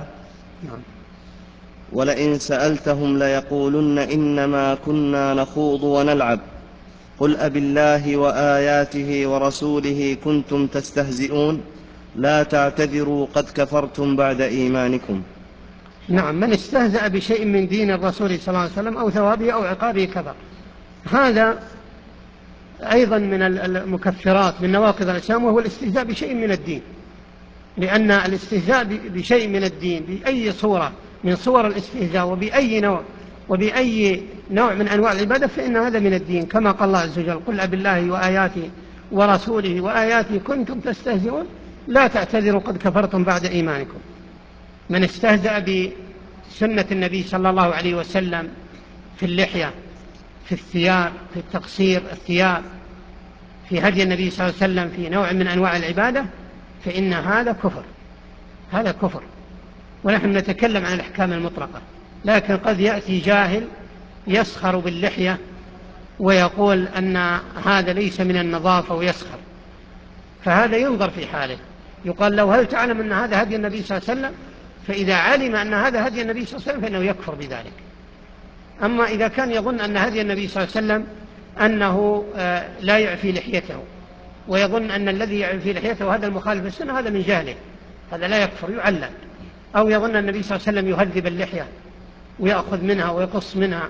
ولئن سألتهم ليقولن إنما كنا نخوض ونلعب قل أبالله وآياته ورسوله كنتم تستهزئون لا تعتذروا قد كفرتم بعد إيمانكم. نعم. من استهزأ بشيء من دين الرسول صلى الله عليه وسلم أو ثوابه أو عقابه كفر. هذا أيضا من المكفرات من نواقض الإسلام، وهو الاستهزاء بشيء من الدين، لأن الاستهزاء بشيء من الدين بأي صورة من صور الاستهزاء وبأي نوع من أنواع العبادة فإن هذا من الدين، كما قال الله عز وجل قل أبالله وآياته ورسوله وآياته كنتم تستهزئون لا تعتذروا قد كفرتم بعد إيمانكم. من استهزأ بسنة النبي صلى الله عليه وسلم في اللحية، في الثياب، في التقصير الثياب، في هدي النبي صلى الله عليه وسلم في نوع من أنواع العبادة فإن هذا كفر. هذا كفر. ونحن نتكلم عن الأحكام المطلقة، لكن قد يأتي جاهل يسخر باللحية ويقول أن هذا ليس من النظافة ويسخر، فهذا ينظر في حاله، يقال له هل تعلم أن هذا هدي النبي صلى الله عليه وسلم؟ فإذا علم أن هذا هدي النبي صلى الله عليه وسلم فإنه يكفر بذلك. أما إذا كان يظن أن هدي النبي صلى الله عليه وسلم أنه لا يعفي لحيته، ويظن أن الذي يعفي لحيته هذا المخالف للسنة، هذا من جهله، هذا لا يكفر، يعلم. أو يظن النبي صلى الله عليه وسلم يهذب اللحية ويأخذ منها ويقص منها،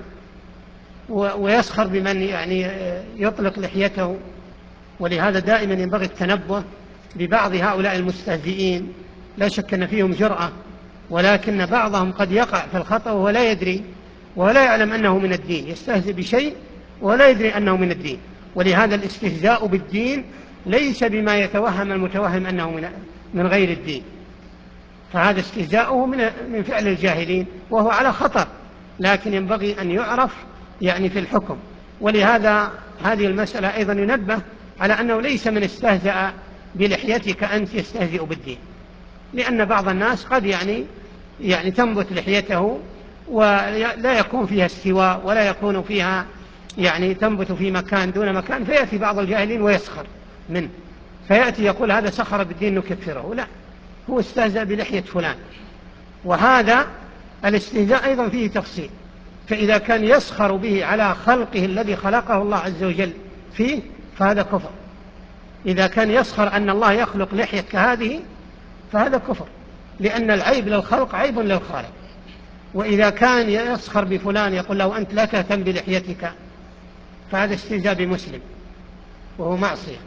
ويسخر بمن يعني يطلق لحيته. ولهذا دائما ينبغي التنبه ببعض هؤلاء المستهزئين. لا شك أن فيهم جرأة، ولكن بعضهم قد يقع في الخطأ وهو لا يدري ولا يعلم أنه من الدين، يستهزئ بشيء ولا يدري أنه من الدين. ولهذا الاستهزاء بالدين ليس بما يتوهم المتوهم أنه من غير الدين، فهذا استهزاؤه من فعل الجاهلين وهو على خطر، لكن ينبغي أن يعرف يعني في الحكم. ولهذا هذه المسألة أيضا ينبه على أنه ليس من استهزأ بلحيتك أنت يستهزئ بالدين، لأن بعض الناس قد يعني تنبت لحيته ولا يكون فيها استواء ولا يكون فيها يعني تنبت في مكان دون مكان، فيأتي بعض الجاهلين ويسخر منه، فيأتي يقول هذا سخر بالدين نكفره. لا، هو استهزأ بلحية فلان. وهذا الاستهزاء أيضا فيه تفصيل، فإذا كان يسخر به على خلقه الذي خلقه الله عز وجل فيه فهذا كفر. إذا كان يسخر أن الله يخلق لحية كهذه فهذا كفر، لأن العيب للخلق عيب للخالق. وإذا كان يسخر بفلان يقول له أنت لا تهتم بلحيتك فهذا استهزاء بمسلم وهو معصية.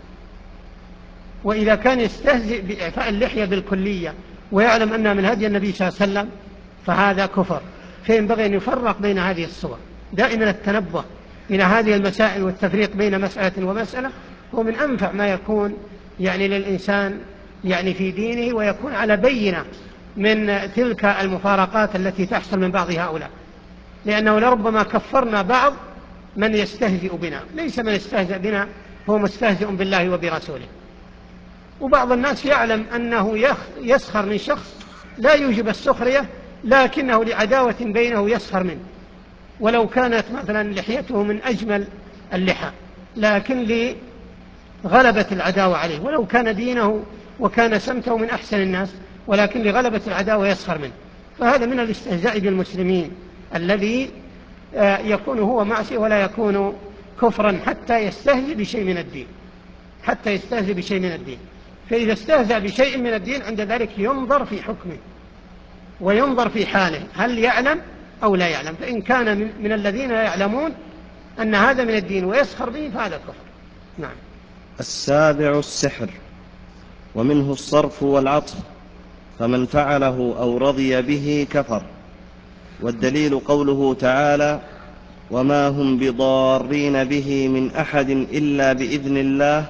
وإذا كان يستهزئ بإعفاء اللحية بالكلية ويعلم أنها من هدي النبي صلى الله عليه وسلم فهذا كفر. فينبغي أن يفرق بين هذه الصور. دائما التنبه إلى هذه المسائل والتفريق بين مسألة ومسألة هو من أنفع ما يكون يعني للإنسان يعني في دينه، ويكون على بينة من تلك المفارقات التي تحصل من بعض هؤلاء، لأنه لربما كفرنا بعض من يستهزئ بنا. ليس من يستهزئ بنا هو مستهزئ بالله وبرسوله. وبعض الناس يعلم أنه يسخر من شخص لا يوجب السخرية، لكنه لعداوة بينه يسخر منه، ولو كانت مثلا لحيته من أجمل اللحى، لكن لغلبة العداوة عليه، ولو كان دينه وكان سمته من أحسن الناس، ولكن لغلبة العداوة يسخر منه. فهذا من الاستهزاء بالمسلمين الذي يكون هو معصية ولا يكون كفرا حتى يستهزئ بشيء من الدين، حتى يستهزئ بشيء من الدين. فإذا استهزأ بشيء من الدين عند ذلك ينظر في حكمه وينظر في حاله، هل يعلم أو لا يعلم. فإن كان من الذين يعلمون أن هذا من الدين ويسخر به فهذا كفر. نعم. السابع السحر، ومنه الصرف والعطف، فمن فعله أو رضي به كفر. والدليل قوله تعالى وما هم بضارين به من أحد إلا بإذن الله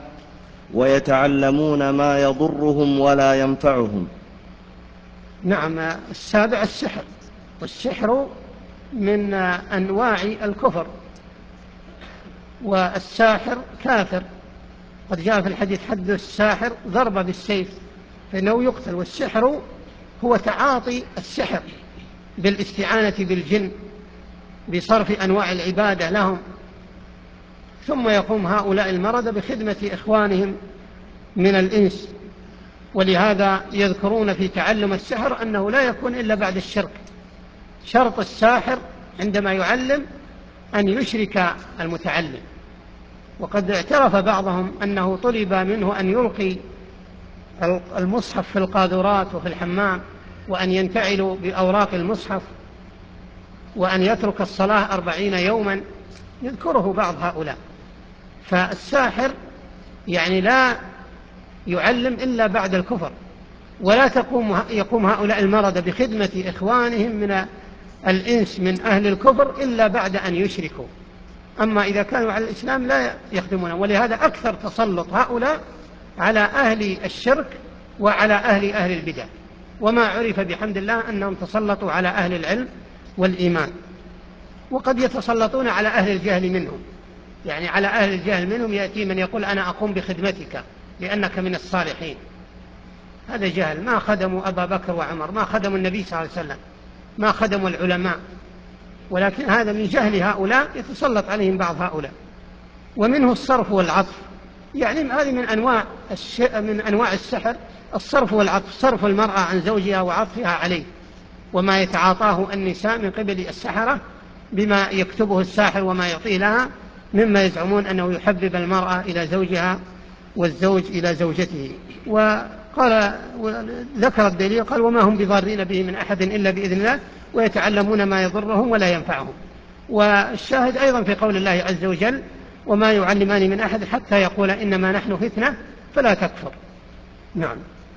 ويتعلمون ما يضرهم ولا ينفعهم. نعم. السابع السحر، والسحر من أنواع الكفر، والساحر كافر. قد جاء في الحديث حد الساحر ضرب بالسيف فإنه يقتل. والسحر هو تعاطي السحر بالاستعانة بالجن بصرف أنواع العبادة لهم، ثم يقوم هؤلاء المرضى بخدمة إخوانهم من الإنس. ولهذا يذكرون في تعلم السحر أنه لا يكون إلا بعد الشرك. شرط الساحر عندما يعلم أن يشرك المتعلم. وقد اعترف بعضهم أنه طلب منه أن يلقي المصحف في القاذورات وفي الحمام، وأن ينتعل بأوراق المصحف، وأن يترك الصلاة 40 يوما، يذكره بعض هؤلاء. فالساحر يعني لا يعلم إلا بعد الكفر، ولا يقوم هؤلاء المرضى بخدمة إخوانهم من الإنس من أهل الكفر إلا بعد أن يشركوا. أما إذا كانوا على الإسلام لا يخدمونه. ولهذا أكثر تسلط هؤلاء على أهل الشرك وعلى أهل البدع، وما عرف بحمد الله أنهم تسلطوا على أهل العلم والإيمان. وقد يتسلطون على أهل الجهل منهم، يعني على أهل الجهل منهم يأتي من يقول أنا أقوم بخدمتك لأنك من الصالحين. هذا جهل. ما خدموا أبا بكر وعمر، ما خدموا النبي صلى الله عليه وسلم، ما خدموا العلماء، ولكن هذا من جهل هؤلاء يتسلط عليهم بعض هؤلاء. ومنه الصرف والعطف، يعني هذه من أنواع السحر الصرف والعطف، صرف المرأة عن زوجها وعطفها عليه، وما يتعاطاه النساء من قبل السحرة بما يكتبه الساحر وما يعطيه لها، مما يزعمون أنه يحبب المرأة إلى زوجها والزوج إلى زوجته. وقال ذكر الدليل قال وما هم بضارين به من أحد إلا بإذن الله ويتعلمون ما يضرهم ولا ينفعهم. والشاهد أيضا في قول الله عز وجل: وما يعلمان من أحد حتى يقول إنما نحن فتنة فلا تكفر. نعم.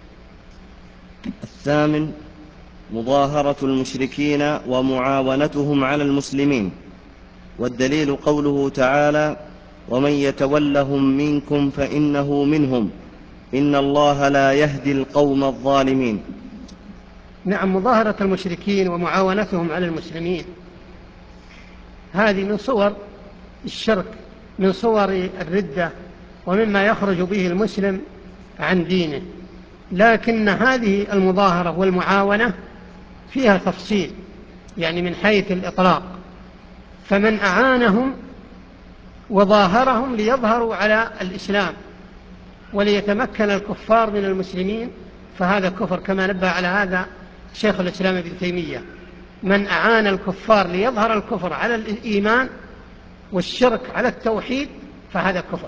الثامن: مظاهرة المشركين ومعاونتهم على المسلمين. والدليل قوله تعالى: ومن يتولهم منكم فإنه منهم إن الله لا يهدي القوم الظالمين. نعم، مظاهرة المشركين ومعاونتهم على المسلمين هذه من صور الشرك، من صور الردة، ومما يخرج به المسلم عن دينه. لكن هذه المظاهرة والمعاونة فيها تفصيل، يعني من حيث الإطلاق، فمن أعانهم وظاهرهم ليظهروا على الإسلام وليتمكن الكفار من المسلمين فهذا كفر، كما نبه على هذا شيخ الإسلام ابن تيمية: من أعان الكفار ليظهر الكفر على الإيمان والشرك على التوحيد فهذا كفر.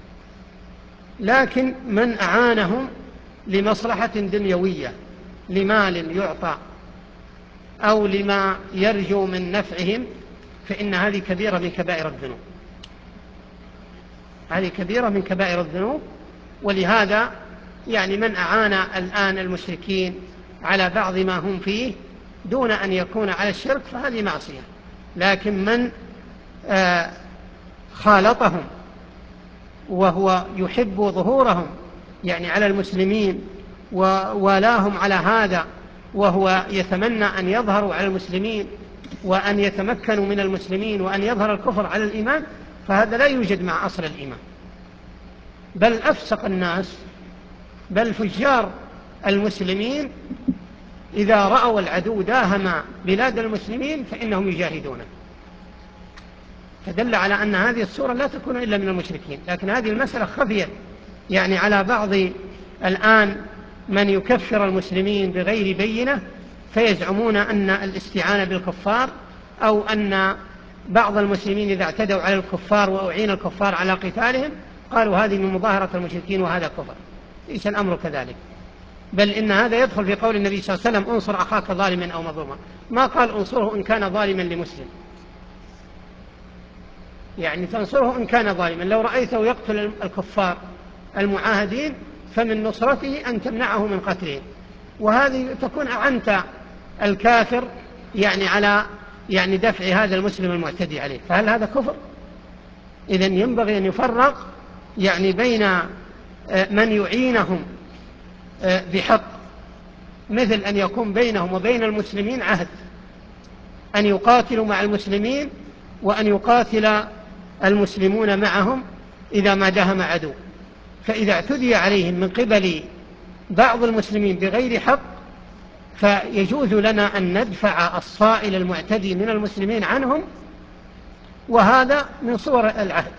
لكن من أعانهم لمصلحة دنيوية، لمال يعطى أو لما يرجو من نفعهم، فإن هذه كبيرة من كبائر الذنوب، هذه كبيرة من كبائر الذنوب. ولهذا يعني من أعان الآن المشركين على بعض ما هم فيه دون أن يكون على الشرك فهذه معصية. لكن من خالطهم وهو يحب ظهورهم يعني على المسلمين ووالاهم على هذا، وهو يتمنى أن يظهروا على المسلمين وأن يتمكنوا من المسلمين وأن يظهر الكفر على الإيمان، فهذا لا يوجد مع أصل الإيمان. بل أفسق الناس، بل فجار المسلمين إذا رأوا العدو داهم بلاد المسلمين فإنهم يجاهدونه. فدل على أن هذه الصورة لا تكون إلا من المشركين. لكن هذه المسألة خفيت يعني على بعض الآن من يكفر المسلمين بغير بينة، فيزعمون أن الاستعانة بالكفار أو أن بعض المسلمين إذا اعتدوا على الكفار وأعين الكفار على قتالهم قالوا هذه من مظاهرة المشركين وهذا كفر. ليس الأمر كذلك، بل إن هذا يدخل في قول النبي صلى الله عليه وسلم: انصر أخاك ظالما أو مظلوما. ما قال انصره إن كان ظالما لمسلم، يعني تنصره إن كان ظالما. لو رأيته يقتل الكفار المعاهدين فمن نصرته أن تمنعه من قتلهم، وهذه تكون أعنت الكافر يعني على يعني دفع هذا المسلم المعتدي عليه. فهل هذا كفر؟ إذن ينبغي أن يفرق يعني بين من يعينهم بحق، مثل أن يكون بينهم وبين المسلمين عهد أن يقاتلوا مع المسلمين وأن يقاتل المسلمون معهم إذا ما داهم عدو. فإذا اعتدي عليهم من قبل بعض المسلمين بغير حق فيجوز لنا أن ندفع الصائل المعتدي من المسلمين عنهم، وهذا من صور العهد.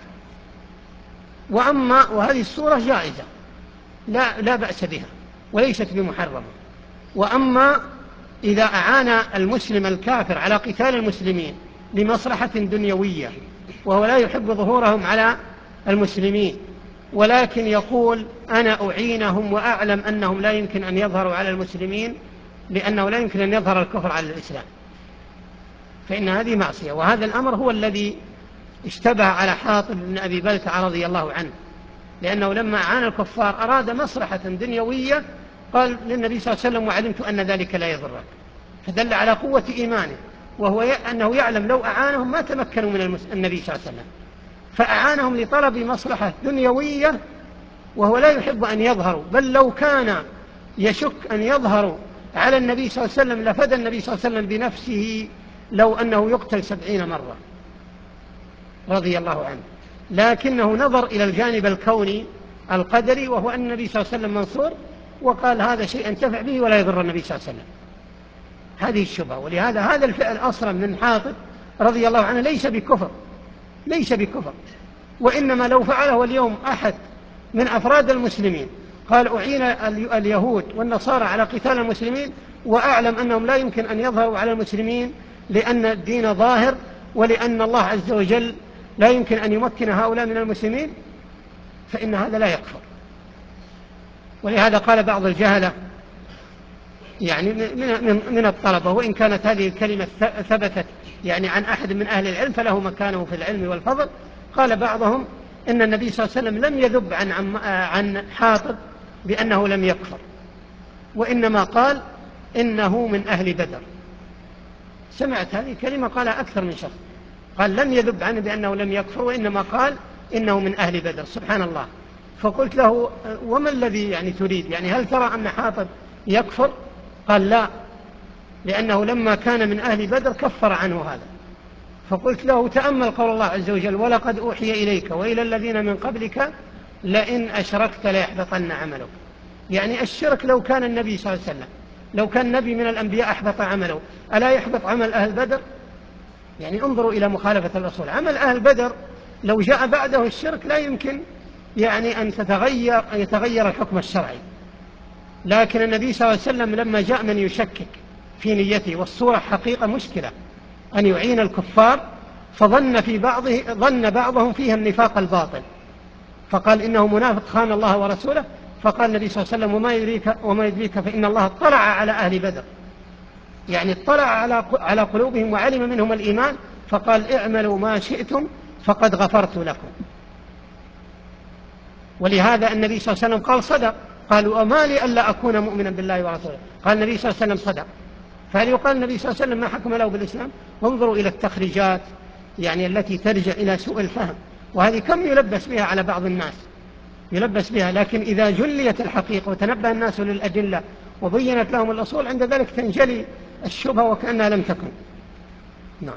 وهذه الصورة جائزة لا بأس بها وليست بمحرمة. وأما إذا أعان المسلم الكافر على قتال المسلمين لمصلحة دنيوية وهو لا يحب ظهورهم على المسلمين، ولكن يقول أنا أعينهم وأعلم أنهم لا يمكن أن يظهروا على المسلمين لأنه لا يمكن أن يظهر الكفر على الإسلام، فإن هذه معصية. وهذا الأمر هو الذي اشتبه على حاطب بن أبي بلتع رضي الله عنه، لأنه لما أعان الكفار أراد مصلحة دنيوية قال للنبي صلى الله عليه وسلم: وعلمت أن ذلك لا يضرك. فدل على قوة إيمانه، وهو أنه يعلم لو أعانهم ما تمكنوا من النبي صلى الله عليه وسلم، فأعانهم لطلب مصلحة دنيوية وهو لا يحب أن يظهروا. بل لو كان يشك أن يظهروا على النبي صلى الله عليه وسلم لفدى النبي صلى الله عليه وسلم بنفسه لو أنه يقتل 70 مرة رضي الله عنه. لكنه نظر إلى الجانب الكوني القدري، وهو أن النبي صلى الله عليه وسلم منصور، وقال هذا شيء ينتفع به ولا يضر النبي صلى الله عليه وسلم. هذه الشبهة. ولهذا هذا الفعل أصلا من حاطب رضي الله عنه ليس بكفر، وإنما لو فعله اليوم أحد من أفراد المسلمين قال أعين اليهود والنصارى على قتال المسلمين وأعلم أنهم لا يمكن أن يظهروا على المسلمين لأن الدين ظاهر ولأن الله عز وجل لا يمكن أن يمكن هؤلاء من المسلمين، فإن هذا لا يكفر. ولهذا قال بعض الجهلة يعني من الطلبة، وإن كانت هذه الكلمة ثبتت يعني عن أحد من أهل العلم فله مكانه في العلم والفضل. قال بعضهم إن النبي صلى الله عليه وسلم لم يذب عن حاطب بأنه لم يكفر، وإنما قال إنه من أهل بدر. سمعت هذه الكلمة قالها أكثر من شخص، قال لم يذب عنه بأنه لم يكفر، وإنما قال إنه من أهل بدر. سبحان الله. فقلت له وما الذي يعني تريد، يعني هل ترى أن حاطب يكفر؟ قال لا، لأنه لما كان من أهل بدر كفر عنه هذا. فقلت له تأمل قول الله عز وجل ولقد أوحي إليك وإلى الذين من قبلك لئن أشركت ليحبطن عملك. يعني الشرك لو كان النبي صلى الله عليه وسلم، لو كان نبي من الأنبياء أحبط عمله، ألا يحبط عمل أهل بدر؟ يعني انظروا إلى مخالفة الأصول. عمل أهل بدر لو جاء بعده الشرك لا يمكن يعني أن يتغير الحكم الشرعي، لكن النبي صلى الله عليه وسلم لما جاء من يشكك في نيته، والصورة حقيقة مشكلة أن يعين الكفار، ظن بعضهم فيها النفاق الباطل، فقال إنه منافق خان الله ورسوله. فقال النبي صلى الله عليه وسلم وما يدريك فإن الله اطلع على أهل بدر، يعني اطلع على قلوبهم وعلم منهم الإيمان، فقال اعملوا ما شئتم فقد غفرت لكم. ولهذا النبي صلى الله عليه وسلم قال صدق. قالوا وما لي ألا أكون مؤمنا بالله ورسوله؟ قال النبي صلى الله عليه وسلم صدق. فهل يقال النبي صلى الله عليه وسلم ما حكم له بالإسلام؟ وانظروا إلى التخريجات يعني التي ترجع إلى سوء الفهم، وهذه كم يلبس بها على بعض الناس، يلبس بها. لكن إذا جليت الحقيقة وتنبه الناس للأدلة وبينت لهم الأصول، عند ذلك تنجلي الشبهة وكأنها لم تكن. نعم.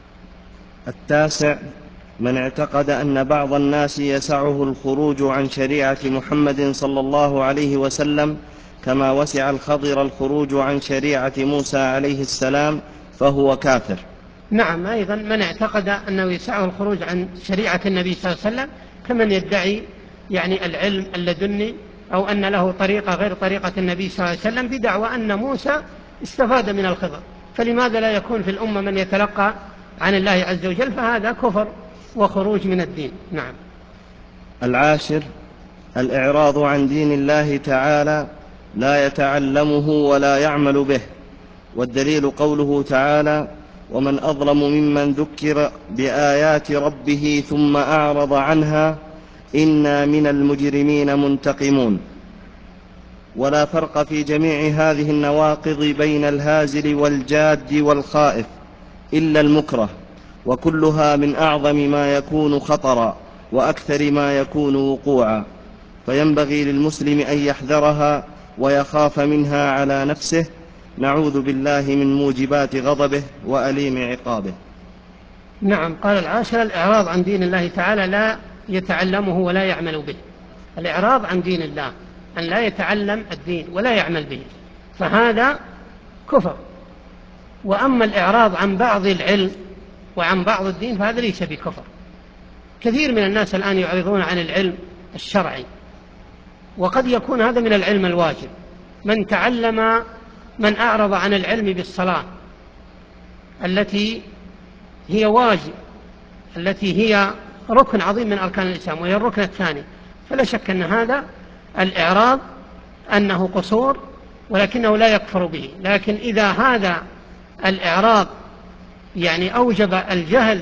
9. من اعتقد أن بعض الناس يسعه الخروج عن شريعة محمد صلى الله عليه وسلم كما وسع الخضر الخروج عن شريعة موسى عليه السلام فهو كافر. نعم، أيضا من اعتقد أنه يسعه الخروج عن شريعة النبي صلى الله عليه وسلم كمن يدعي يعني العلم اللدني، أو أن له طريقة غير طريقة النبي صلى الله عليه وسلم، بدعوى أن موسى استفاد من الخضر، فلماذا لا يكون في الأمة من يتلقى عن الله عز وجل؟ فهذا كفر وخروج من الدين. نعم. 10. الإعراض عن دين الله تعالى لا يتعلمه ولا يعمل به، والدليل قوله تعالى ومن أظلم ممن ذكر بآيات ربه ثم أعرض عنها إنا من المجرمين منتقمون. ولا فرق في جميع هذه النواقض بين الهازل والجاد والخائف إلا المكره، وكلها من أعظم ما يكون خطرا وأكثر ما يكون وقوعا، فينبغي للمسلم أن يحذرها ويخاف منها على نفسه. نعوذ بالله من موجبات غضبه وأليم عقابه. نعم. قال 10. الإعراض عن دين الله تعالى لا يتعلمه ولا يعمل به. الإعراض عن دين الله أن لا يتعلم الدين ولا يعمل به، فهذا كفر. وأما الإعراض عن بعض العلم وعن بعض الدين فهذا ليس بكفر. كثير من الناس الآن يعرضون عن العلم الشرعي، وقد يكون هذا من العلم الواجب. من أعرض عن العلم بالصلاة التي هي واجب، التي هي ركن عظيم من أركان الإسلام وهي الركن الثاني، فلا شك أن هذا الإعراض أنه قصور، ولكنه لا يكفر به. لكن إذا هذا الإعراض يعني أوجب الجهل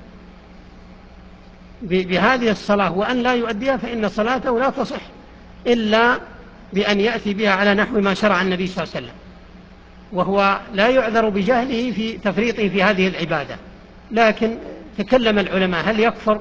بهذه الصلاة وأن لا يؤديها، فإن صلاته لا تصح إلا بأن يأتي بها على نحو ما شرع النبي صلى الله عليه وسلم، وهو لا يعذر بجهله في تفريطه في هذه العبادة. لكن تكلم العلماء هل يكفر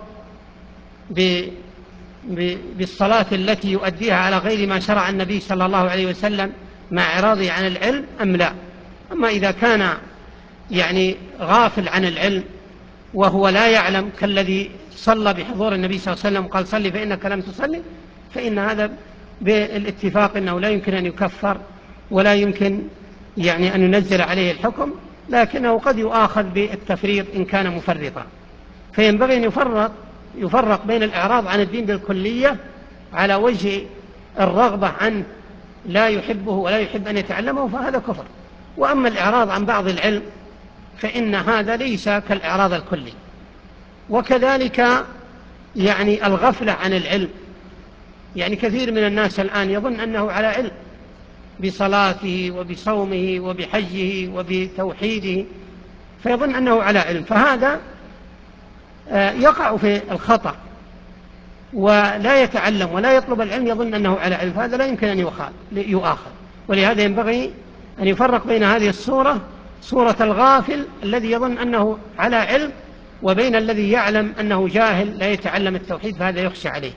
بالصلاة التي يؤديها على غير ما شرع النبي صلى الله عليه وسلم مع إعراضه عن العلم أم لا؟ أما إذا كان يعني غافل عن العلم وهو لا يعلم، كالذي صلى بحضور النبي صلى الله عليه وسلم قال صلي فإنك لم تصلي، فإن هذا بالاتفاق أنه لا يمكن أن يكفر ولا يمكن يعني أن ينزل عليه الحكم، لكنه قد يؤاخذ بالتفريط إن كان مفرطا. فينبغي أن يفرق بين الإعراض عن الدين بالكلية على وجه الرغبة عنه لا يحبه ولا يحب أن يتعلمه، فهذا كفر. وأما الإعراض عن بعض العلم فإن هذا ليس كالإعراض الكلي. وكذلك يعني الغفلة عن العلم، يعني كثير من الناس الآن يظن أنه على علم، بصلاته وبصومه وبحجه وبتوحيده، فيظن أنه على علم، فهذا يقع في الخطأ ولا يتعلم ولا يطلب العلم، يظن أنه على علم، فهذا لا يمكن أن يؤاخذ. ولهذا ينبغي أن يفرق بين هذه الصورة، صورة الغافل الذي يظن أنه على علم، وبين الذي يعلم أنه جاهل لا يتعلم التوحيد، فهذا يخشى عليه.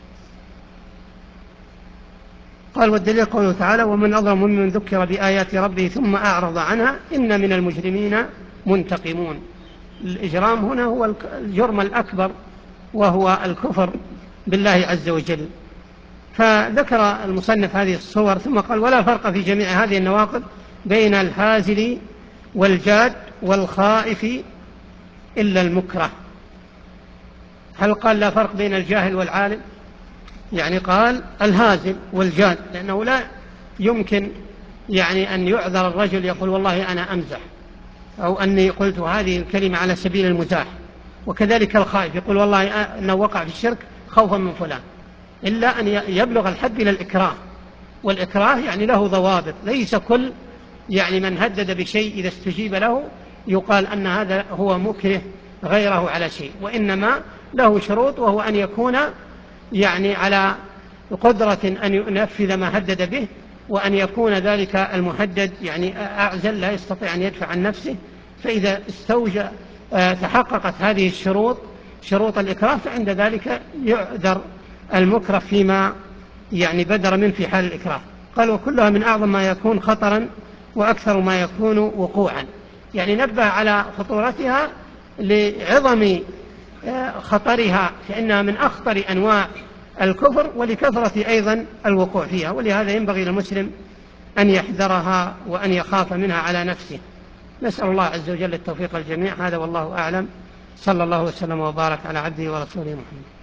قال: والدليل قوله تعالى: ومن أظلم ممن ذكر بآيات ربه ثم أعرض عنها إن من المجرمين منتقمون. الإجرام هنا هو الجرم الأكبر، وهو الكفر بالله عز وجل. فذكر المصنف هذه الصور ثم قال: ولا فرق في جميع هذه النواقض بين الهازل والجاد والخائف إلا المكره. هل قال لا فرق بين الجاهل والعالم؟ يعني قال الهازل والجاد، لأنه لا يمكن أن يعذر الرجل يقول والله أنا أمزح، أو أني قلت هذه الكلمة على سبيل المزاح. وكذلك الخائف يقول والله أنه وقع في الشرك خوفا من فلان، إلا أن يبلغ الحد إلى الإكراه. والإكراه له ضوابط، ليس كل من هدد بشيء إذا استجيب له يقال أن هذا هو مكره غيره على شيء، وإنما له شروط، وهو أن يكون على قدرة أن ينفذ ما هدد به، وأن يكون ذلك المهدد أعزل لا يستطيع أن يدفع عن نفسه. فإذا تحققت هذه الشروط، شروط الإكراه، فعند ذلك يعذر المكره فيما بدر منه في حال الإكراه. قال: وكلها من أعظم ما يكون خطرا وأكثر ما يكون وقوعا. نبه على خطورتها لعظم خطرها، فإنها من أخطر أنواع الكفر، ولكثرة أيضا الوقوع فيها. ولهذا ينبغي للمسلم أن يحذرها وأن يخاف منها على نفسه. نسأل الله عز وجل التوفيق الجميع. هذا والله أعلم. صلى الله وسلم وبارك على عبده ورسوله محمد.